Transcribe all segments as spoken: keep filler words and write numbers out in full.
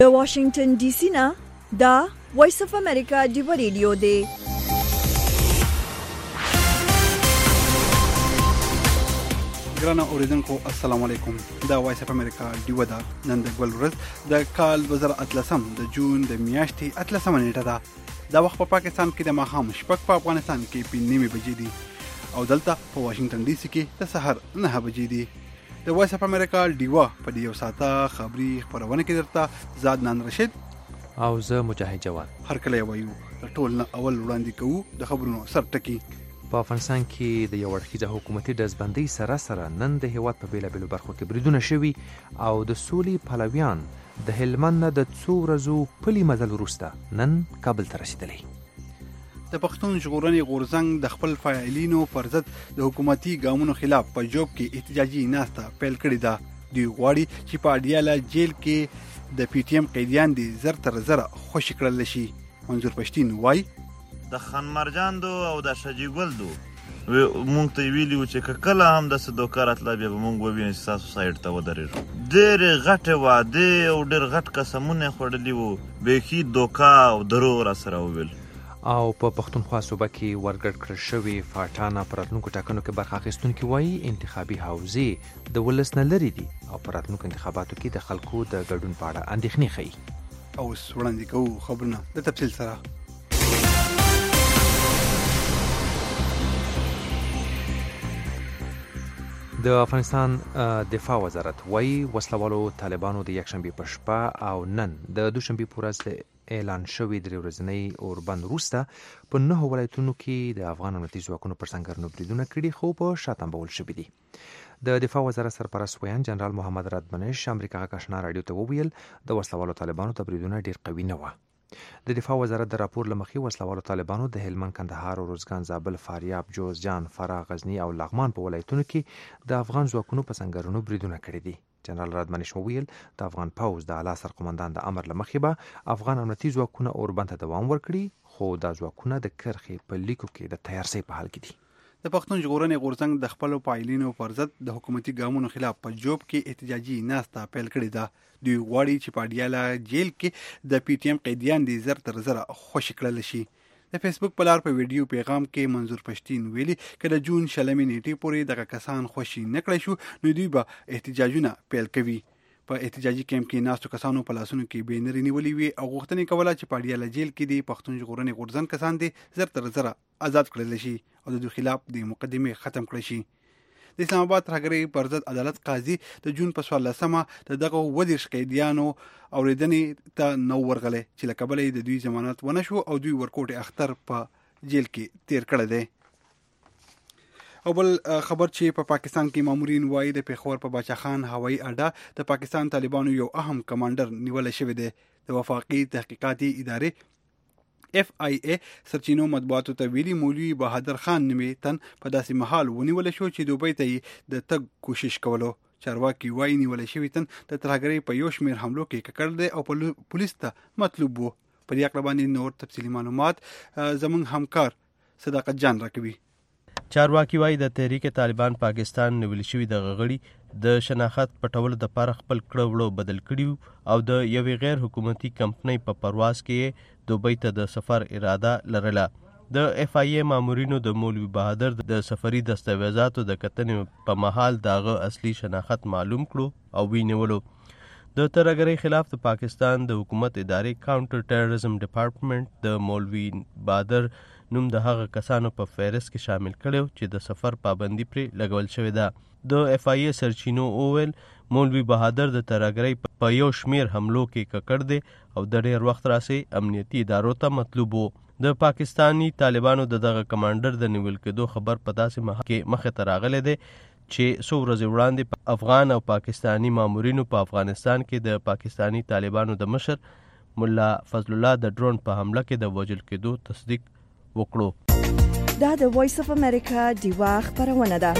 د واشنگټن ډي سي نه دا وایس اف امریکا دی ریډیو دی. ګرانه اوریدونکو السلام علیکم. دا وایس اف امریکا دی ودا نن د ګل ورځ د کال دوه زره اتلسم د جون د میاشتې اتلسمه نیټه ده. دا وخت په پاکستان کې د ماښام شپږ، په افغانستان کې په نیمه بجې دي او دلته په واشنگټن ډي سي کې د سحر نه بجې دي. د وایس اف امریکا ډیوا په دې یو ساعته خبري خبرونه کې درته زاد نن رشید او زه مجاهد جواد هر کله وایو ټول نه اول وړاندې کوو د خبرونو سرټکی. په افغانستان کې د یو اړخیزه حکومتي ډزبندۍ سره سره نن د هیواد په بیلابیلو برخو کې بریدونه شوي او د سولې پلویان د هلمند نه د څو ورځو پلي مزل وروسته نن کابل ته رسیدلی. د پښتون ژغورنې غورځنګ د خپل فاعلینو پر ضد د حکومتي ګامونو خلاف په جوب کې احتجاجي ناسته پیل کړې ده. دوی غواړي چې په اډیاله جیل کې د پی ټی ایم قیدیان دي زر تر زره خوشي کړل شي. منظور پښتین وایي د خان مرجان دو او د شجی ګل دو مونږ ته ویلیو چې کله هم د صدوکار اطلاع بیا به مونږ ووینو چې تاسو سایډ ته ودرېږو. ډېرې غټې وعدې او ډېر غټ قسمونه یې خوړلي وو، بیخي دوکا او دروغ را سره وویل. او په پښتونخوا صوبه کې ورګډ کړل شوي فاټانه په راتلونکو ټاکنو کې برخه اخیستونکي وایي انتخابي حوزې د ولس نه لرې دي او په راتلونکو انتخاباتو کې د خلکو د ګډون په اړه اندېښنې ښیي. اوس وړاندې کوو خبرونه د تفصیل سره. د افغانستان دفاع وزارت وایي وسلوالو طالبانو د یکشنبې په شپه او نن د دوشنبې په ورځ اعلان شوی درې ورځنی اوربند وروسته په نهو ولایتونو کې د افغان امنیتي ځواکونو پر سنګرونو بریدونه کړي خو په شا تنبول شوي دي. د دفاع وزارت سرپرست ویان جنرال محمد رادمنش امریکا غږ آشنا راډیو ته وویل د وسلوالو طالبانو ته بریدونه ډیر قوي نه وه. د دفاع وزارت د راپور له مخې وسلوالو طالبانو د هلمند، کندهار، روزګان، زابل، فاریاب، جوزجان، فراه، غزنی او لغمان په ولایتونو کې د افغان ځواکونو په سنګرونو بریدونه کړي دي. جنرال رادمنش وویل د افغان پوځ د اعلی سرقومندان د امر له مخې به افغان امنیتي ځواکونه اوربند ته دوام ورکړي، خو دا ځواکونه د کرښې په لیکو کې د تیارسۍ په حال کې دي. د پښتون ژغورنې غورځنګ د خپل فاعلینو پر ضد د حکومتي ګامونو خلاف په جوب کې احتجاجي ناسته پیل کړې ده. دوی غواړي چې په اډیاله جیل کې د پی ټی ایم قیدیان دي زر تر زره خوشي کړل شي. د فیسبوک په لار په ویډیو پیغام کې منظور پښتین ویلي که د جون شلمې نیټې پورې دغه کسان خوشي نه کړی شو نو دوی به احتجاجونه پیل کوي. په احتجاجي کیمپ کې ناستو کسانو په لاسونو کې بینرې نیولې وي او غوښتنې کوله چې په اډیاله جیل کې د پښتون ژغورنې غورځنګ کسان دي زر تر زره آزاد کړل شي او د دوی خلاف د مقدمې ختم کړل شي. د اسلام آباد ترهګرۍ پر ضد عدالت قاضي د جون په څوارلسمه د دغه اووه دېرش قیدیانو اورېدنې ته نو ورغلی چې له کبله د دوی ضمانت ونه شو او دوی ورکوټ اختر په جیل کې تیر کړی دی. او بل خبر چې په پا پاکستان کې مامورین وایي د پیښور په باچا خان هوایي اډه د پاکستان طالبانو یو اهم کمانډر نیول شوی دی. د وفاقي تحقیقاتي ادارې اف آی ای سرچینو مطبوعاتو ته ویلي مولوي بهادر خان نومې تن په داسې محال ونیول شو چې دوبۍ ته یې د تګ کوشش کولو. چارواکي وایي نیول شوی تن د ترهګرۍ په یو شمېر حملو کې ککړ دی او پولیس ته مطلوب وو. په دې اړه باندې نور تفصیلي معلومات زموږ همکار صداقت جان راکوي. چارواکي وایي د تحریک طالبان پاکستان نیول شوي د غړي د شناخت پټولو دپاره خپل کړه وړه بدل کړي او د یوې غیر حکومتي کمپنۍ په پرواز کې دوبۍ ته د سفر اراده لرله. د اف آی ای مامورینو د مولوي بهادر د سفري دستاویزاتو د کتنې په مهال داغه اصلي شناخت معلوم کړو او وینولو. د ترهګرۍ خلاف د پاکستان د حکومت ادارې کاونټر ټیرریزم ډپارټمنټ د مولوي بهادر نوم د هغه کسانو په فهرست کې شامل کړو چې د سفر پابندي پرې لګول شوې ده. د اف آی ای سرچینو اوویل مولوي بهادر د ترهګرۍ په یو شمیر حملو کې ککړ دی او د ډېر وخت راسي امنیتي ادارو ته مطلوب وو. د پاکستانی طالبانو د دغه کمانډر د نیول کېدو خبر په داسې مخ کې مخې ته راغلی دی چې څو ورځې وړاندې افغان او پاکستانی مامورینو په افغانستان کې د پاکستانی طالبانو د مشر ملا فضل الله د ډرون په حمله کې د وژل کېدو تصدیق وکړو. دا د وایس اف امریکا دیوا خبرونه ده.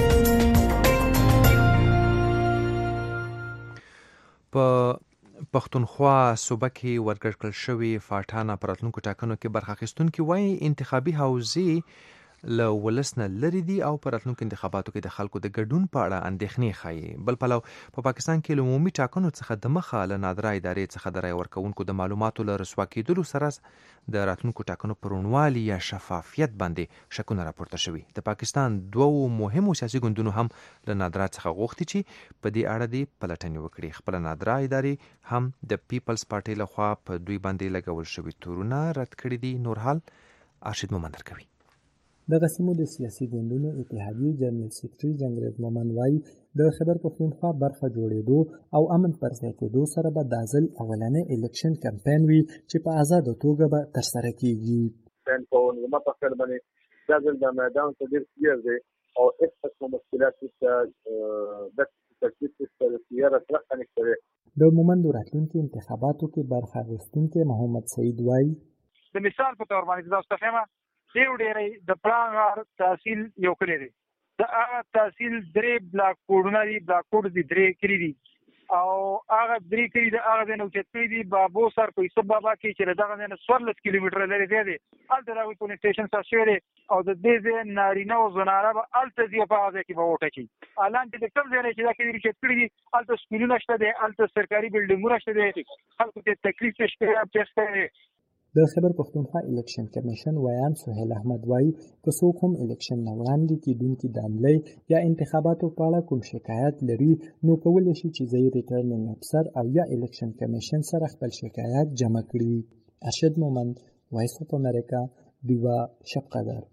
په پښتونخوا صوبه کې ورګډ کړل شوي فاټانه په راتلونکو ټاکنو کې برخه اخیستونکي وایي انتخابي حوزې له ولس نه لرې دي او په راتلونکو انتخاباتو کې د خلکو د ګډون په اړه اندېښنې ښایي. بل پلو په پاکستان کې له عمومي ټاکنو څخه د مخه له نادره ادارې څخه د رای ورکوونکو د معلوماتو له رسوا کېدلو سره د راتلونکو ټاکنو پر روڼوالي یا شفافیت باندې شکونه راپورته شوي. د پاکستان دوو مهمو سیاسي ګوندونو هم له نادره څخه غوښتي چې په دې اړه دې پلټنې وکړي. خپله نادره ادارې هم د پیپلز پارټۍ لخوا په دوی باندې لګول شوي تورونه رد کړي دي. نور حال ارشد مومند درکوي. دغه سیمو د سیاسي ګوندونو اتحادیې جنرال سیکرټري جنګریز مومند وایي د خیبر پښتونخوا برخه جوړېدو او امن پر ځای کېدو سره به دا ځل اولنی الیکشن کمپاین وي چې په ازاده توګه به ترسره کیږي. په نظام په خپل باندې دا ځل د میدان ته ډېر کلیر دی او هیڅ قسم مشکلات نشته. د تکلیف څخه سیاره سره نشته. د مومند راتلونکي انتخاباتو کې برخه اخیستونکي محمد سعید وایي د مثال په تور باندې دا ستفهمه دیو ډېرې د پلان تحصیل یو کلی دی. د هغه تحصیل درې بلاک کوډونه دي. بلاک کوډ دي درې کلی دي او هغه درې کلی د هغه ځای نه اوچت کړي دي. بابو سر په یوسف بابا کې چې دغه ځای نه څوارلس کیلومتره لرې دی. هلته د هغوی پولینګ سټیشن ساز شوی دی او د دې ځای نارینه او زنانه به هلته ځي او په هغه ځای کې به ووټ اچوي. حالانکې د کوم ځای نه چې دا کلي اوچت کړي دي هلته سکولونه شته دی، هلته سرکاري بلډینګونه شته دی، خلکو ته تکلیف پیش کوي. د خیبر پښتونخوا الیکشن کمیشن ویان سهیل احمد وایي که څوک هم الیکشن نه وړاندې کېدونکي د حملې یا انتخاباتو په اړه کوم شکایت لري نو کولی شي چې ځایي ریټرنینګ افسر او یا الیکشن کمیشن سره خپل شکایت جمع کړي. ارشد مومند، وایس اف امریکا، دیوا شب قدر.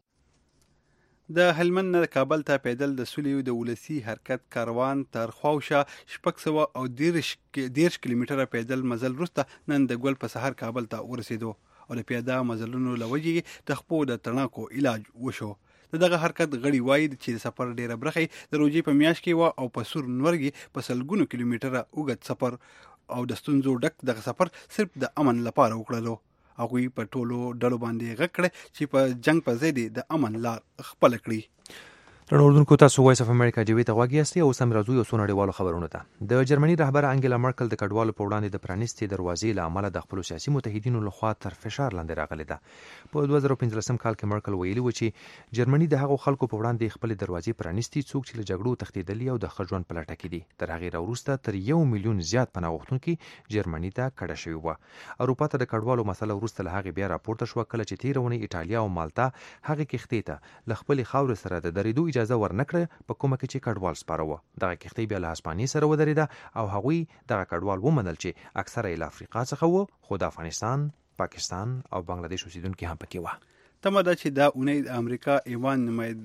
د هلمند نه کابل ته پیدل د سولې د ولسی حرکت کاروان تر خواوشه شپږ سوه او دیرش دیرش کیلومتره پیدل مزل وروسته نن د ګل په سهار کابل ته ورسېدو او د پیاده مزلونو له وجې د خپو د تڼاکو علاج وشو. د دغه حرکت غړي وایي چې د سفر ډیره برخه د روژې په میاشت کې وه او په سور نورګي په سلګونو کیلومتره اوږد سفر او د ستونزو ډک دغه سفر صرف د امن لپاره وکړلو. هغوی په ټولو ډلو باندې غږ کړی چې په جنگ په ځای د امن لار خپله کړي. رڼا اردوونکو تاسو وایس اف امریکا ډیوي ته غوږ یاستئ او سم راځو یو څو نړیوالو خبرونو ته. د جرمني رهبر انګیلا مرکل د کډوالو په وړاندې د پرانیستې دروازې له امله د خپلو سیاسي متحدینو لخوا تر فشار لاندې راغلې ده. په دوه زره پنځلسم کال کې مرکل ویلي و چې جرمني د هغو خلکو په وړاندې خپلې دروازې پرانیستي څوک چې له جګړو تښتېدلي او د ښه ژوند په لټه کې دي. تر هغې راوروسته تر یو میلیون زیات پناه غوښتونکي جرمني ته کډه شوي وه. اروپا ته د کډوالو مسله وروسته له هغې بیا راپورته شوه کله چې تېره اونۍ ایټالیا او مالتا هغې کښتۍ ته له خپلې خاورې سره د درېدو اجازه ورنه کړه په کومه کې چې کډوال سپاره وه. دغه کښتۍ بیا له هسپانیې سره ودرېده او هغوی دغه کډوال ومنل چې اکثره یې له افریقا څخه وه خو د افغانستان، پاکستان او بنګلادیش اوسیدونکي هم پکې وه. تمه ده چې دا اونۍ د امریکا ایوان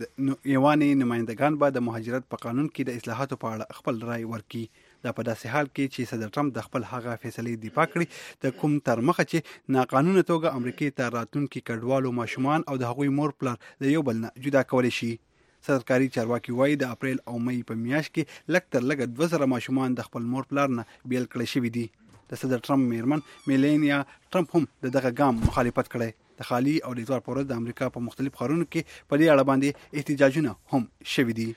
ایواني نمایندګان به د مهاجرت په قانون کې د اصلاحاتو په اړه خپل رای ورکړي. دا په داسې حال کې چې صدر ټرمپ د خپل هغه فیصلې دفاع کړي د کوم تر مخه چې ناقانونه توګه امریکې ته راتلونکي کډوالو ماشومان او د هغوی مور پلار د یو بل نه جدا کولی شي. سرکاري چارواکي وایي د اپریل او مئی په میاشت کې لږ تر لږه دوه زره ماشومان د خپل مور پلار نه بیل کړی شوي دي. د صدر ټرمپ میرمن میلانیا ټرمپ هم د دغه ګام مخالفت کړی. د خالي او د اتوار په ورځ د امریکا په مختلف ښارونو کې په دې اړه باندې احتجاجونه هم شوي دي.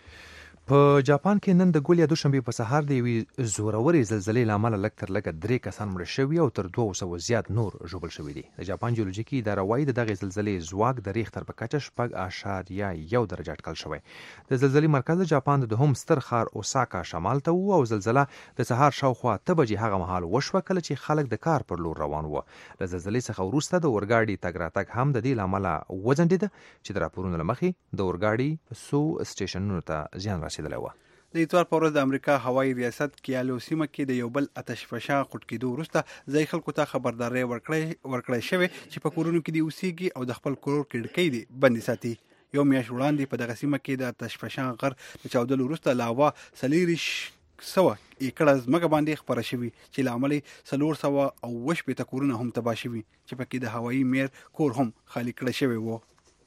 په جاپان کې نن د ګول یا دوشنبې په سهار د یوې زورورې زلزلې له امله لږ تر لږه درې کسان مړه شوي او تر دوه سوه زیات نور ژوبل شوي دي. د جاپان جیولوجیکي اداره وایي د دغې زلزلې ځواک د ریختر په کچه شپږ اعشاریه یو درجه اټکل شوی. د زلزلې مرکز د جاپان د دوهم ستر ښار اوساکا شمال ته و او زلزله د سهار شاوخوا اته بجې هغه مهال وشوه کله چې خلک د کار پر لور روان وو. له زلزلې څخه وروسته د اورګاډي تګ راتګ هم د دې له امله وځنډېده چې د راپورونو له مخې د اورګاډي څو سټیشنونو ته زیان رسېدلی و. د اتوار په ورځ د امریکا هوایي ریاست کیالو سیمه کې د یو بل آتش فشان قوت کېدو وروسته ځایي خلکو ته خبرداری ورکړی ورکړی شوې چې په کورونو کې دې اوسېږي او د خپل کور کړکۍ دې بندې ساتي. یو میاشت وړاندې په دغه سیمه کې د آتش فشان غر د چاودلو وروسته له هوا څلېرویشت سوه ایکړه ځمکه باندې خپره شوي چې له امله یې څلور سوه او اوه شپېته کورونه هم تباه شوي چې پکې د هوایي میر کور هم خالي کړی شوی و.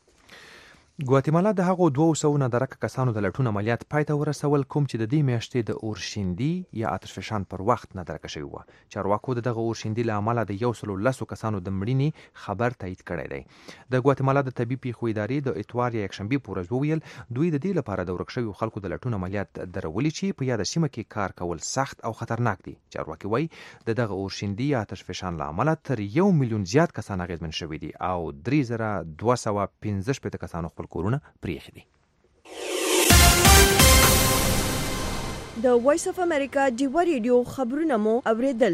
ګواتیمالا د هغو دوه سوه نادرکه کسانو د لټون عملیات پای ته ورسول کوم چې د دې میاشتې د اورشیندي یا آتش فشان پر وخت نادرکه شوي وه. چارواکو د دغه اورشیندي له امله د یو سلو لسو کسانو د مړینې خبر تایید کړی دی. د ګواتیمالا د طبي پیښو ادارې د اتوار یا یکشنبې په ورځ وویل دوی د دې لپاره د ورک شویو خلکو د لټون عملیات درولي چې په یاده سیمه کې کار کول سخت او خطرناک دي. چارواکي وایي د دغه اورشیندي یا آتش فشان له امله تر یو میلیون زیات کسان اغېزمن شوي دي او درې زره دوه سوه پنځه شپېته کسانو خپل خپل کورونه پریښي دي. د وایس اف امریکا ډیوا ریډیو خبرونه مو اوریدل.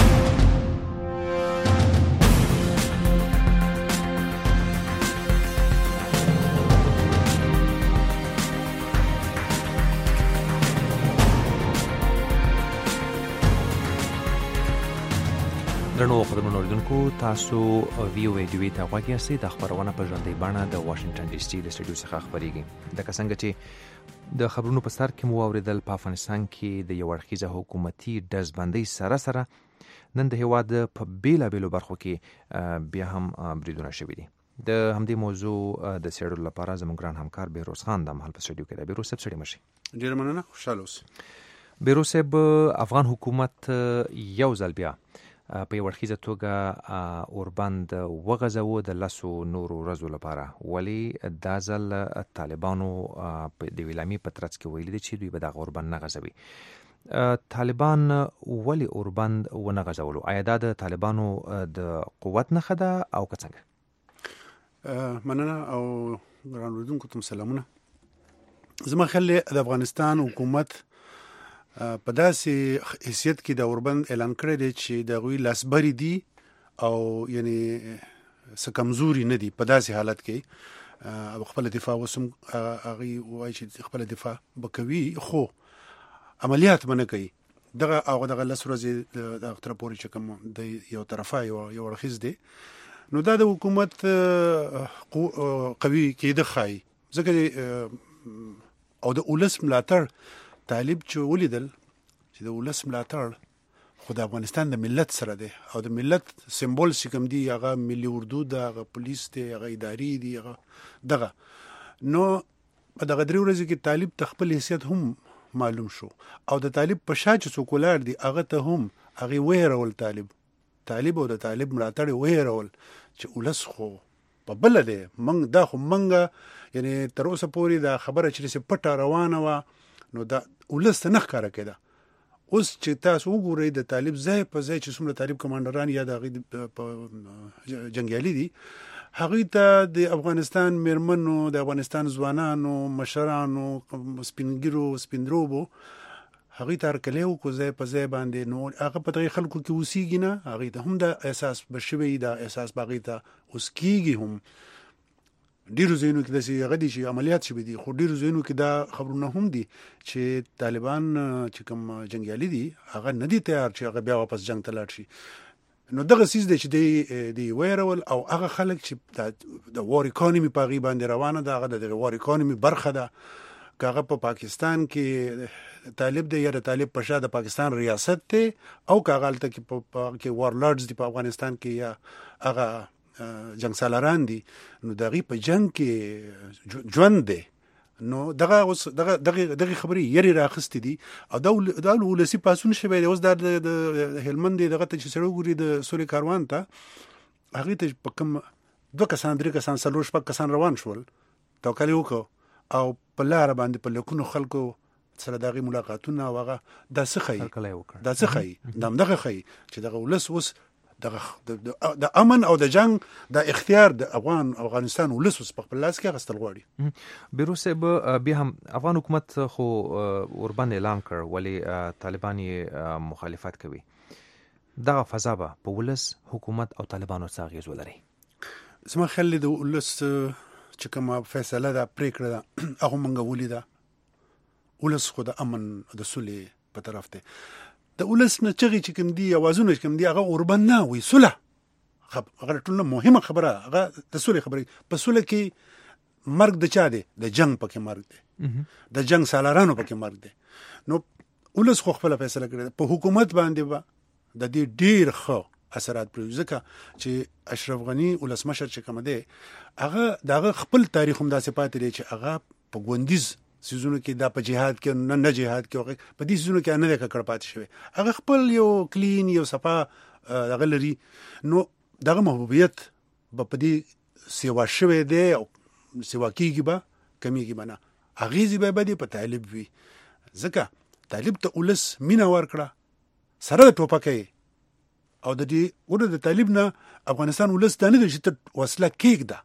درنو خبرونه اوریدونکو، تاسو وی او ای ډیوی ته غوږ یاستئ. د خبرونه په ژوندۍ بڼه د واشنگټن ډي سي د سټوډیو څخه خبرېږي. لکه څنګه چې د خبرونو په سر کې مو اوریدل، په افغانستان کې د یو اړخیزه حکومتي ډزبندۍ سره سره نن د هیواد په بیلابیلو برخو کې بیا هم بریدونه شوي دي. د همدې موضوع د څېړلو لپاره زموږ ګران همکار بهروز خان د مهال په سټوډیو کې دی. بهروز صاحب سړی مشي. ډېر مننه، خوشحاله اوسئ. بهروز صاحب، افغان حکومت یو ځل بیا په یو اړخیزه توګه اوربند وغځاوه د لسو نورو ورځو لپاره. ولې دا ځل طالبانو د ویلامي په ترڅ کې ویلي دي چې دوی به دغه اوربند نه غځوي. طالبان ولې اوربند ونه غځولو؟ آیا دا د طالبانو د قوت نښه ده او که څنګه؟ مننه او ګران اورېدونکو ته سلامونه. زما خیال د افغانستان حکومت په داسې حیثیت کې د اوربند اعلان کړی دی چې د هغوی لاسبري دي او یعنی څه کمزوري نه دي. په داسې حالت کې خپل دفاع وسم هغوی وایي چې خپل دفاع به کوي، خو عملیات به نه کوي. دغه او دغه لس ورځې د اختر پورې چې کوم د یو طرفه یو یو اړخیز دی، نو دا د حکومت قوي کېده ښایي. ځکه او د ولس ملاتړ طالب چې ولیدل چې د ولس ملاتړ خو د افغانستان د ملت سره دی او د ملت سمبول چې کوم دی هغه ملي اردو ده، هغه پولیس دی، هغه اداري دی، هغه دغه. نو په دغه درې ورځې کې طالب ته خپل حیثیت هم معلوم شو او د طالب په شا چې څوک ولاړ دي هغه ته هم هغې ویرول طالب طالب او د طالب ملاتړ ویرول چې ولس خو په بله دی. موږ دا خو موږ یعنی تر اوسه پورې دا خبره چې پټه روانه وه، نو دا ولس ته نه ښکاره کېده. اوس چې تاسو وګورئ د طالب ځای په ځای چې څومره طالب کمانډران یا د هغوی په جنګیالي دي، هغوی ته د افغانستان میرمنو، د افغانستان ځوانانو، مشرانو، سپینګیرو، سپینروبو، هغوی ته هرکلی وکړو ځای په ځای باندې. نو هغه په دغې خلکو کې اوسېږي نه، هغوی ته هم دا احساس به شوی، دا احساس به هغوی ته اوس کېږي. هم ډیرو ځایونو کې داسې هغه دي چې عملیات شوي دي، خو ډیرو ځایونو کې دا خبرونه هم دي چې طالبان چې کوم جنګیالي دي هغه نه دي تیار چې هغه بیا واپس جنګ ته لاړ شي. نو دغه څیز دی چې دی دی ویرول او هغه خلک چې د وار اکانومي په هغې باندې روانه ده، هغه د دغه وار اکانومي برخه ده. که هغه په پاکستان کې طالب دی یا د طالب په شا د پاکستان ریاست دی، او که هغه هلته کې وارلارډز دي په افغانستان کې یا هغه جنگ سالاران دي، نو د هغې په جنگ کې ژوند دی. نو دغه اوس دغه دغه خبرې یری راخستې دي او دا دا ولسي پاسون شوی دی. اوس دا د هلمند دغه ته چې سړی وګوري د سولې کاروان ته، هغې ته په کوم دوه کسان، درې کسان، څلور شپږ کسان روان شول، توکل یې وکړو او په لاره باندې په لکونو خلکو سره د هغې ملاقاتونه او هغه دا څه ښیي دا څه ښیي دا همدغه ښیي چې دغه ولس اوس د امن او د جنگ د اختیار د افغان افغانستان ولس اوس په خپل لاس کې اخیستل غواړي. بهروز صاحب، بیا هم افغان حکومت خو اوربند اعلان کړ، ولې طالبان یې مخالفت کوي. دغه فضا به په ولس، حکومت او طالبانو څه اغېز ولري؟ زما خیال د ولس چې کومه فیصله ده، پرېکړه ده، هغه موږ ولیده. ولس خو د امن د سولې په طرف دی. د ولس نه چغې چې کوم دي، اوازونه چې کوم دي، هغه اوربند نه وي، صلح. هغه ټولنه مهمه خبره، هغه د سولې خبرې. په سوله کې مرګ د چا دی؟ د جنگ پکې مرګ دی، د جنگ سالارانو پکې مرګ دی. نو ولس خو خپله فیصله کړې ده. په حکومت باندې به د دې ډېر ښه اثرات پرېږدي، ځکه چې اشرف غني ولسمشر چې کوم دی، هغه د هغه خپل تاریخ هم داسې پاتې دی چې هغه په ګوندیز سیزونو کې، دا په جهاد کې نه نه جهاد کې، په دې سیزونو کې نه دی ککړ پاتې شوی. هغه خپل یو کلین، یو صفا هغه لري. نو دغه محبوبیت به په دې سیوا شوی دی او سیوا کېږي، به کمیږي به نه. اغېزې به به په طالب وي، ځکه طالب ته ولس مینه ورکړه سره د ټوپکۍ او د دې وړه د طالب نه افغانستان ولس دا نه دی چې ته وسله کېږده.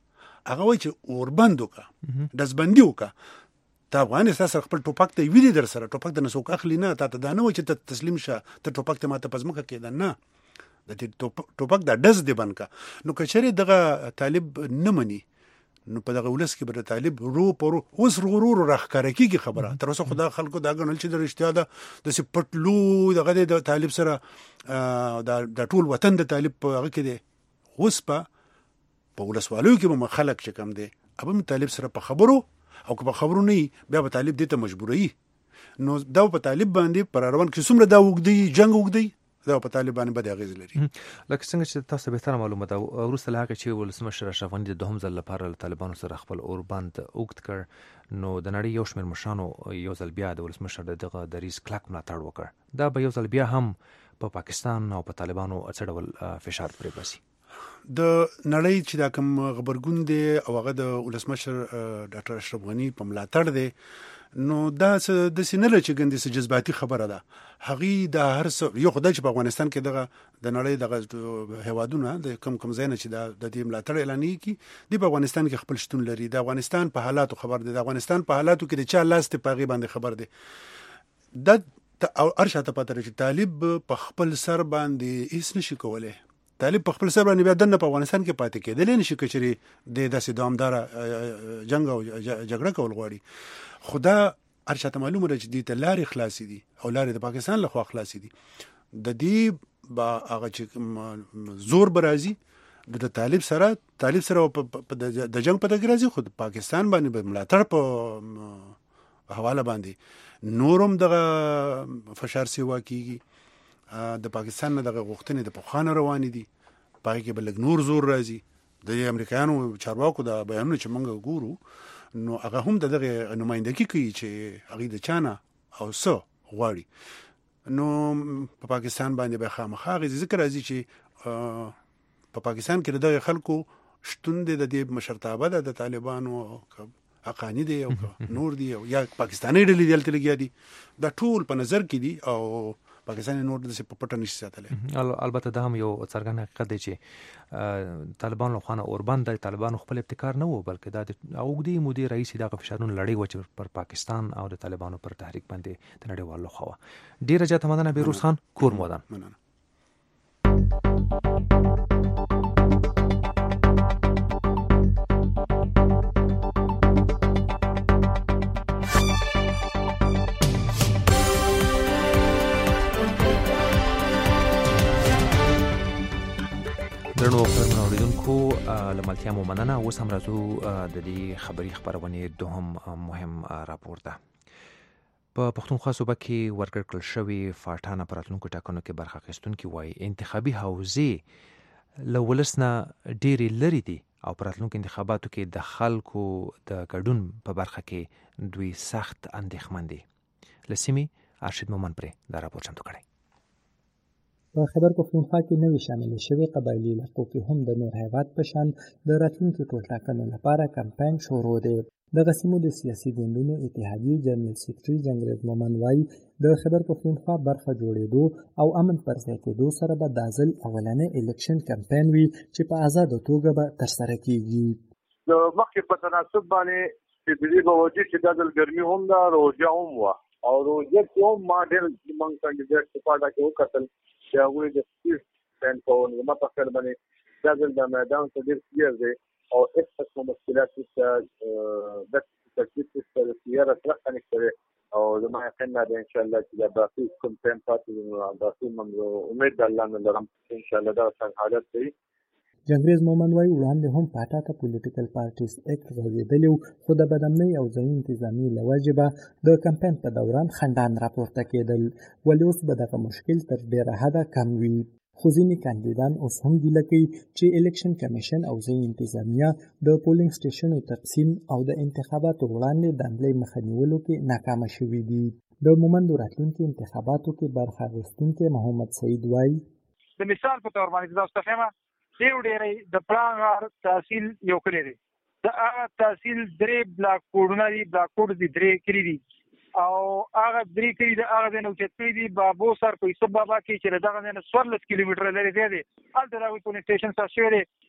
هغه وایي چې اوربند وکړه ډزبندي وکړه ته افغانستان سره خپل ټوپک ته ویلي در سره ټوپک د نسوک اخلي نه تا ته دا نه وایي چې ته تسلیم شه ته ټوپک ته ماته په ځمکه کېده نه د دې ټوپک دا ډز دې بند کړه نو که چېرې دغه طالب نه مني نو په دغه ولس کې به د طالب رو پرو اوس ورو ورو راښکاره کېږي خبره تر اوسه خو دا خلکو دا ګڼل چې د رښتیا ده داسې پټ لوی دغه دی د طالب سره دا ټول وطن د طالب په هغه کې دی اوس په په ولسوالیو کې به خلک چې کم دی اب هم طالب سره په خبرو او که په خبرو نه بیا به طالب دې ته مجبوروي نو دا په طالب باندې پر روان کې څومره دا وګدي جنگ وګدي دا په طالب باندې بد اغیز لري لکه څنګه چې تاسو به تر معلومه ده وروسته له هغه چې ولسمشر اشرف غني د دوهم ځل لپاره له طالبانو سره خپل اوربند اوږد کړ نو د نړۍ یو شمېر مشرانو یو ځل بیا د ولسمشر دغه دریځ کلک ملاتړ وکړ دا به یو ځل بیا هم په پا پاکستان او په طالبانو څه ډول فشار پرې باسي د نړۍ چې دا کوم خبرګون دی او هغه د ولسمشر ډاکټر اشرف غني په ملاتړ دی نو دا د سینره چې ګندې څه جذباتي خبره ده هغه د هر څه یو خدای چې په افغانستان کې دغه د نړۍ دغه هوادونه د کم کم ځای نه چې د دې ملاتړ اعلان کړي دی په افغانستان کې خپل شتون لري د افغانستان په حالاتو خبر دی د افغانستان په حالاتو کې د چا لاس ته پاغي باندې خبر دی د او ارشاته پاتره چې طالب په خپل سر باندې هیڅ نشي کولای طالب په خپل سر باندې بیا دنه په افغانستان کې پاتې کېدل نشي کچري د داسې دوامدار جنگ او جګړه کول غواړي خدا ارشاته معلومه ده چې د لارې خلاصې دي او لارې د پاکستان له خوا خلاصې دي د دې با هغه چې زور برازي د طالب سره طالب سره د جنگ په دغه راځي خود پاکستان باندې به ملاتړ په حواله باندې نورم دغه فشار سیوا کیږي د پاکستان نه دغه غوښتنې د پخوانه روانې دي پای کې بل نور زور راځي د امریکایانو چارواکو د بیانونو چې موږ ګورو نو هغه هم دغه نمائندګي کوي چې هغه د چانه او سو غواړي نو په پاکستان باندې به خامخا غي ذکر راځي چې په پاکستان کې دغه خلکو شتون د دې مشرتابه د طالبانو حقانی دی او نور دی او یا پاکستاني ډلې دلته لګیا دي دا ټول په نظر کې دي او پاکستان نور د په پټه نشي ساتلای البته دا هم یو څرګند حقیقت دی چې طالبان له خوانه اوربند د طالبانو خپل ابتکار نه وو بلکې دا د اوګدي مودي رئیس دغه فشارونه لړۍ و چې پر پاکستان او د طالبانو پر تحریک باندې د نړیوالو خوا ډیره جاته مدنه بیروز خان کور مودان مننه درنو خبرونه اوریدونکو لملتیا مو مننه اوس هم راځو د دې خبري خبرونه دوهم مهم راپور ده په پښتونخوا صوبه کې ورکړ کړل شوی فاټانه پراتلونکو ټاکنو کې برخه اخیستونکو وایي انتخابي حوزې له ولسنه ډېرې لري دي او پراتلونکو انتخاباتو کې د خلکو د ګډون په برخه کې دوی سخت اندېښمن دي لسیمې ارشد مومن پرې دا راپور چمتو کړی په خبر پښتونخوا کې نوې شامل شوی قبایلی علاقو کې هم د نور هیواد په شان د راتلونکي ټولټاکنو لپاره کمپاین شروع دی دغه سیمو د سیاسي ګوندونو اتحادیې جنرال سیکرټري جنګرز مومن وایي د خبر پښتونخوا برخه جوړېدو او امن پر ځای کېدو سره به دا ځل اولنی الیکشن کمپاین وي چې په ازاده توګه به ترسره کیږي د مخکې په تناسب باندې چې د دې باوجود چې دا ځل ګرمي هم ده روژه هم وه او روژه کې هم ما ډېر زموږ کاندیدیټ په پاټه کې وکتل چې هغوی د سپیډ سپینډ کوو نو زما په خیال باندې دا ځل د میدان څخه ډېر کلیر دی او هیڅ قسمه مشکلات نشته د تکلیف نشته د سیاره سره نشته دی او زما یقین دی انشاءالله چې دا باقي کوم ټایم پاتې دی نو باقي موږ امید د الله نه لرم انشاءالله دا څنګه حالت دی جنګریز مومن وایي وړاندې هم پاټا ته پولیټیکل پارټیز اکټ غځېدلی خو د بدامنۍ او ځایي انتظامي له وجې به د کمپاین په دوران خنډان راپورته کېدل ولې اوس به دغه مشکل تر ډېره حده کم وي خو ځینې کاندیدان اوس هم ګیله کوي چې الیکشن کمیشن او ځایي انتظامیه د پولینګ سټیشنو تقسیم او د انتخاباتو وړاندې د حملې مخه نیولو کې ناکامه شوي دي د مومندو راتلونکي انتخاباتو کې برخه اخیستونکی محمد سعید وایي د مثال په تور باندې تاسو ته ښیم دیو ډېری د پړانګ تحصیل یو کلی دی د هغه تحصیل درې بلاک کوډونه دي بلاک کوډ دي درې کلی دي او هغه درې کلی د هغه ځای نه اوچت کړي دي بابو سر په یوسف بابا کې چې له دغه ځای نه څوارلس کیلومتره لرې ځای دی هلته د هغوی پولینګ سټیشن ساز شوی دی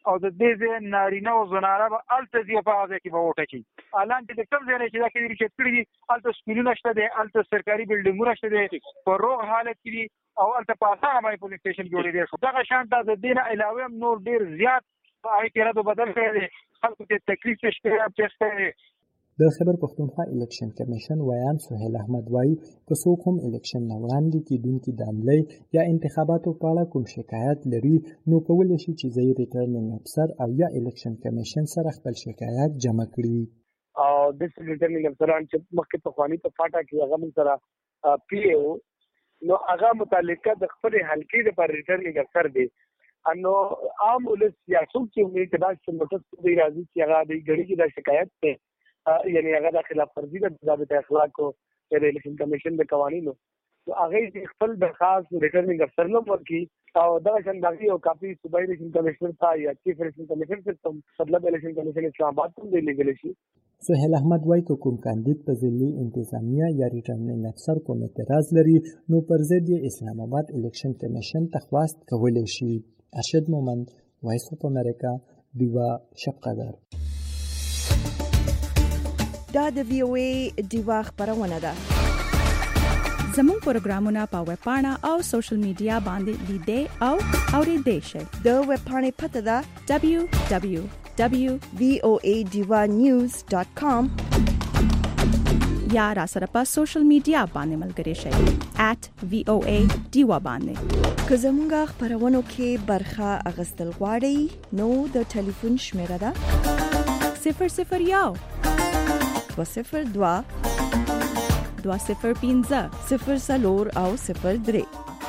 او د دې ځای نارینه او زنانه به هلته ځي په هغه ځای کې به وټکي. الان چې د کوم ځای نه چې دا کې ریچت کړي دي هلته سکولونه شته دی، هلته سرکاري بلډینګونه شته دی، په روغ حالت کې دي او هلته په اسانه باندې پولیس سټیشن جوړېدی شو. دغه شان ته د دې نه علاوه هم نور ډېر زیات په هغې کې رد و بدل کړی دی، خلکو ته تکلیف پیش کړی دی. د خیبر پښتونخوا الیکشن کمیشن ویان سهیل احمد وایي که څوک هم الیکشن نه وړاندې کیدونکي د عملۍ یا انتخاباتو په اړه کوم شکایت لري نو کولی شي چې ځایي ریټرنینګ افسر او یا الیکشن کمیشن سره خپل شکایت جمع کړي. او د ریټرنینګ افسران چې مخکې پخواني په فاټا کې هغه موږ سره پی او نو هغه متعلقه د خپل حلقې لپاره ریټرنینګ افسر دی. انو عام ولس یا څوک چې موږ ته دا چې نوټس دی راځي چې هغه د غړي کې د شکایت ته یعنی هغه د خلاف ورزي د ضابط اخلاق او د الیکشن کمیشن د قوانینو نو هغه خپل درخواست ریټرنینګ افسر نوم ورکړي او دا څنګه یو کاپي صوبایي الیکشن کمیشنر ته یا چیف الیکشن کمیشنر ته مطلب الیکشن کمیشن اسلام آباد ته دی لګل شي. سهیل احمد وایي که کوم کاندید په ضلعي انتظامیه یا ریټرنینګ افسر کوم اعتراض لري نو پر ضد یې اسلام آباد الیکشن کمیشن ته خواست کولی شي. ارشد مومند، وایس اف امریکا، دیوا شبقدر. دا د وی او ای دیوا خبرونه ده. زموږ پروګرامونه په ویب پاڼه او سوشل میډیا باندې لیدئ او اورېدئ شئ. د ویب پاڼې پته ده دبلیو دبلیو دبلیو ډاٹ وی او ای دیوا نیوز ډاٹ کام یا را سره په سوشل میډیا باندې ملګري شئ ایٹ وی او ای دیوا باندې. که زموږ خبرونو کې برخه اخیستل غواړئ نو د ټلیفون شمیره ده صفر صفر یو دو صفر دوا دو صفر پنځه صفر څلور او صفر درې.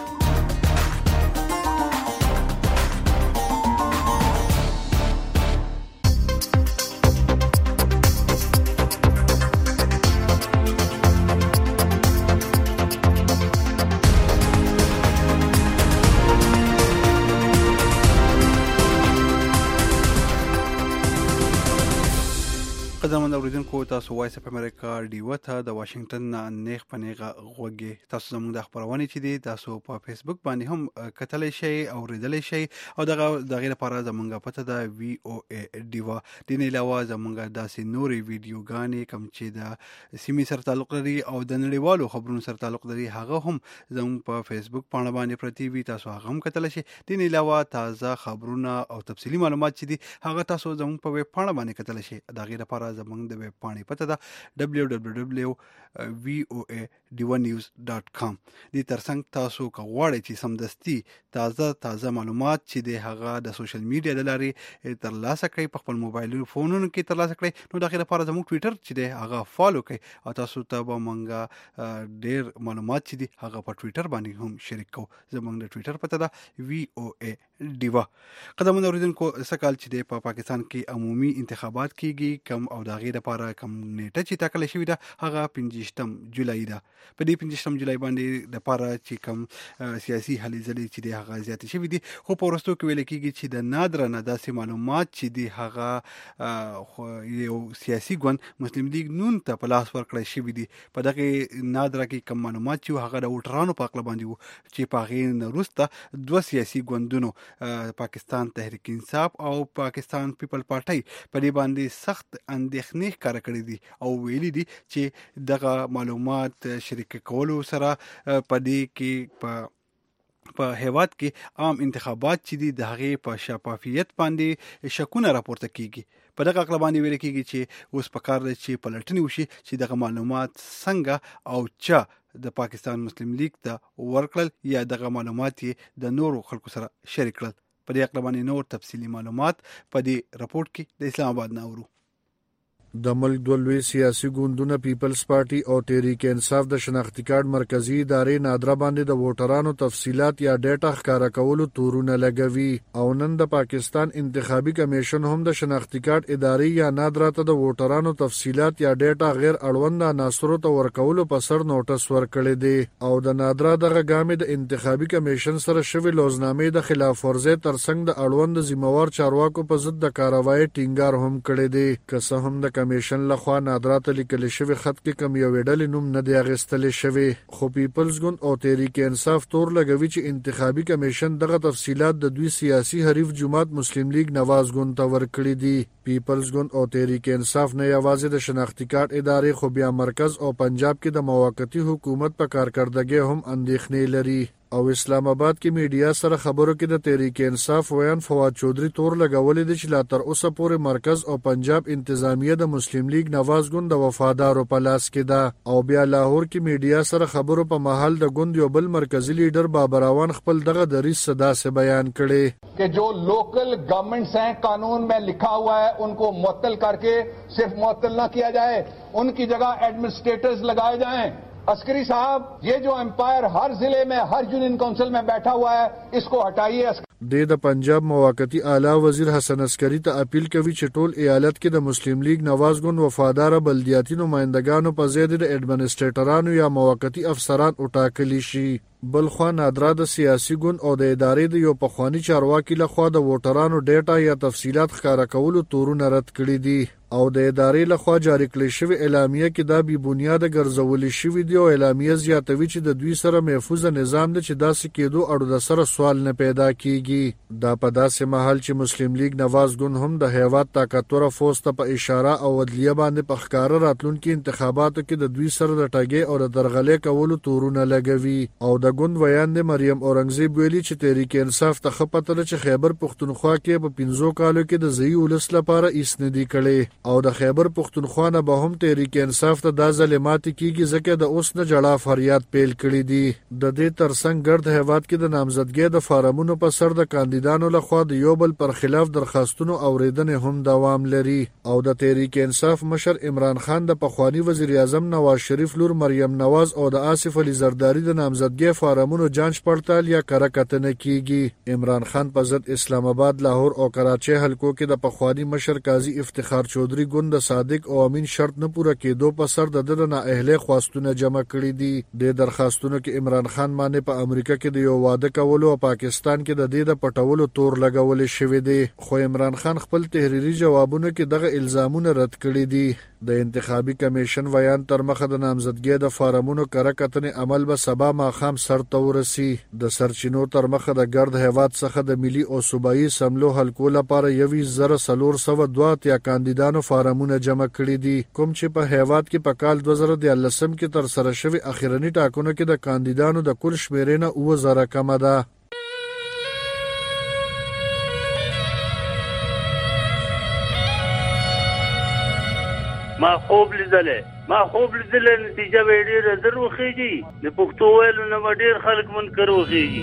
قدرمن اوریدونکو تاسو وایس اف امریکا ډیو ته د واشنگټن نه نیغ پنیغه غوږی تاسو زموږ د خبرونه چې دي تاسو په فیسبوک باندې هم کتلی شئ او ریدلی شئ او دغه دغه لپاره زموږ پته د وی او ای ډیو د نه علاوه زموږ داسې نوري ویډیوګانې کوم چې د سیمې سره تعلق لري او د نړیوالو خبرونو سره تعلق لري هغه هم زموږ په فیسبوک باندې باندې پرتی وي تاسو هغه هم کتلی شئ. د نه علاوه تازه خبرونه او تفصیلی معلومات چې دي هغه تاسو زموږ په ویب پاڼه باندې کتلی شئ. دغه لپاره زموږ د ویب پاڼې پته ده دبلیو دبلیو دبلیو ډاٹ وی او ای دیوا نیوز ډاٹ کام. دې ترڅنګ تاسو کوغواړئ چې سمدستي تازه تازه معلومات چې د هغه د سوشل میډیا د لارې ترلاسه کړئ په خپل موبایل فونونو کې ترلاسه کړئ نو دغه لپاره زموږ ټویټر چې دی هغه فالو کړئ او تاسو ته به مونږه ډېر معلومات چې دي هغه په ټویټر باندې هم شریک کوو. زموږ د ټویټر پته ده وی او ای دیوا. قدمونه اوریدونکو سکهال چې دی په پاکستان کې عمومي انتخابات کیږي کم او دغه لپاره کم نیټه چې ټاکل شوې ده هغه پنځه جولای ده. په دې پنځه جولای باندې د لپاره چې کم سیاسي هلې ځلې چې دی هغه زیاتې شوې دي خو په ورستو کې ویل کېږي چې د نادره نه داسې معلومات چې دی هغه یو سیاسي ګوند مسلم لیگ نون ته په لاس ورکړی شوي دي. په دغه نادره کې کم معلومات چې هغه د ووټرانو په عقله باندې وو چې په هغې نه وروسته دوه سیاسي ګوندونو پاکستان تحریک انصاف او پاکستان پیپل پارټۍ په دې باندې سخت اندېښنې ښکاره کړې دي او ویلي دي چې دغه معلومات شریک کولو سره په دې کې په په هیواد کې عام انتخابات چې دي د هغې په شفافیت باندې شکونه راپورته کیږي. په دغه عقله باندې ویل کېږي چې اوس پکار دی چې پلټنې وشي چې دغه معلومات څنګه او چا د پاکستان مسلم لیگ ته ورکړل یا دغه معلومات یې د نورو خلکو سره شریک کړل. په دې عقله باندې نور تفصیلي معلومات په دې رپورټ کې د اسلام آباد نه اورو. د ملک دوه لوی سیاسي ګوندونه پیپلز پارټي او تحریک انصاف د شناختی کارت مرکزی ادارې نادره باندې د ووټرانو تفصیلات یا ډیټا ښکارا کولو تورونه لګوي او نن د پاکستان انتخابي کمیشن هم د شناختی کارت ادارې یا نادره ته د ووټرانو تفصیلات یا ډیټا غیر اړوند عناصرو ته ورکولو په سر نوټس ورکړی دی او د نادره دغه ګامې د انتخابي کمیشن سره شوی لوزنامې د خلاف ورزۍ ترڅنګ د اړوند ذمہوار چارواکو په ضد د کاروایی ټینګار هم کړی دی. که څه هم د کمیشن لخوا نادرا ته لیکل شوی خط کې کم یو ډلې نوم نه دی اخیستل شوی، خو پیپلز ګوند او تحریک انصاف تور لګوي چې انتخابي کمیشن دغه تفصيلات د دوی سیاسي حریف جماعت مسلم لیگ نواز ګوند ته ورکړي دي. پیپلز ګوند او تحریک انصاف نه یوازې د شناختی کارت ادارې خو بیا مرکز او پنجاب کې د موقتی حکومت په کارکردګۍ هم اندېښنې لري. او اسلام آباد کې میډیا سره خبرو کې د تحریک انصاف ویان فواد چودري تور لګولې دي چې لا تر اوسه پورې مرکز او پنجاب انتظامیه د مسلم لیگ نواز ګوند د وفادارو په لاس کې ده. او بیا لاهور کې میډیا سره خبرو په محل د ګوند یو بل مرکزی لیډر بابراوان خپل دغه دریس صدا سے بیان کړي कि जो local governments हैं कानून में लिखा हुआ है उनको मुअत्तल करके सिर्फ मुअत्तल ना किया जाए, उनकी जगह एडमिनिस्ट्रेटर्स लगाए जाएं. अस्करी साहब, ये जो एम्पायर हर जिले में हर यूनियन काउंसिल में बैठा हुआ है, इसको हटाइए. د پنجاب موقتی اعلی وزیر حسن عسکری ته اپیل کوي چې ټول ایالت کې د مسلم لیگ نواز ګوند وفادار بلدیاتي نمائندګانو په ضد د اډمنسټریټرانو یا موقتی افسران وټاکلي شي. بلخوا نادرا د سیاسي ګوند او د ادارې د یو پخوانی چارواکي لخوا د ووټرانو ډیټا یا تفصيلات ښکارا کولو تورونه رد کړي دي او د ادارې لخوا جاری کړل شوی اعلامیه کې دا بي بنیاد ګرځولې شوی دی او اعلامیه زیاتوي چې د دوی سره محفوظ نظام د چې داسې کېدو اړو د سره سوال نه پیدا کیږي. دا په داسې محل چې مسلم لیگ نواز ګوند هم د هیواد طاقتور فوج ته په اشاره او عدلیه باندې په ښکار راتلونکي انتخاباتو کې د دوی سره د ټاګي او د درغلې کولو تورونه لګوي. او د ګوند ویان د مریم اورنګزیب ویلي چې تحریک انصاف ته خپتل چې خیبر پښتونخوا کې په پنځو کالو کې د ځای ولس لپاره اسندي کړي او د خیبر پښتونخوا نه به هم تحریک انصاف ته د ظلمات کیږي ځکه د اوس نه جړه فریاد پیل کړي دي. د دې ترڅنګ ګرد هیواد کې د نامزدګۍ د فارمونو په سر د کاندیدانو لخوا د یو بل پر خلاف درخواستونو اوریدنې هم دوام لري. او د تحریک انصاف مشر عمران خان د پخوانی وزیر اعظم نواز شریف لور مریم نواز او د آصف علي زرداری د نامزدګۍ فارمونو جانچ پړتال یا کره کتنه کیږي. عمران خان په ضد اسلام آباد، لاهور او کراچۍ حلقو کې د پخوانی مشر قاضي افتخار چودري ګوند د صادق او امین شرط نه پوره کېدو په سر د د نه اهله خواستونه جمع کړي دي. د درخواستونو کې عمران خان باندې په امریکا کې د یو واده کولو او پاکستان کې د دې د پټولو تور لګول شوی دی، خو عمران خان خپل تحریری جوابونو کې دغه الزامونه رد کړي دي. د انتخابي کمیشن ویان تر مخه د نامزدګۍ د فارمونو کره کتنې عمل به سبا ماخام سر ته ورسي. د سرچینو تر مخه د ګرد هیواد څخه د ملي او صوبایي سملو حلقو لپاره یوي زره سلور سوه دوه اتیا کاندیدانو فارمونه جمع کړي دي، کوم چې په هیواد کې په کال دوه زره دیارلسم کې تر سره شوی اخیرنی ټاکنو کې د کاندیدانو د کل شمیرې نه اوه زره کمه ده. ما خوب لیدلې ما خوب لیدلې نتیجه به ډېره زر وخېږي. د پښتو ویلو نه به ډېر خلک منکر وخېږي.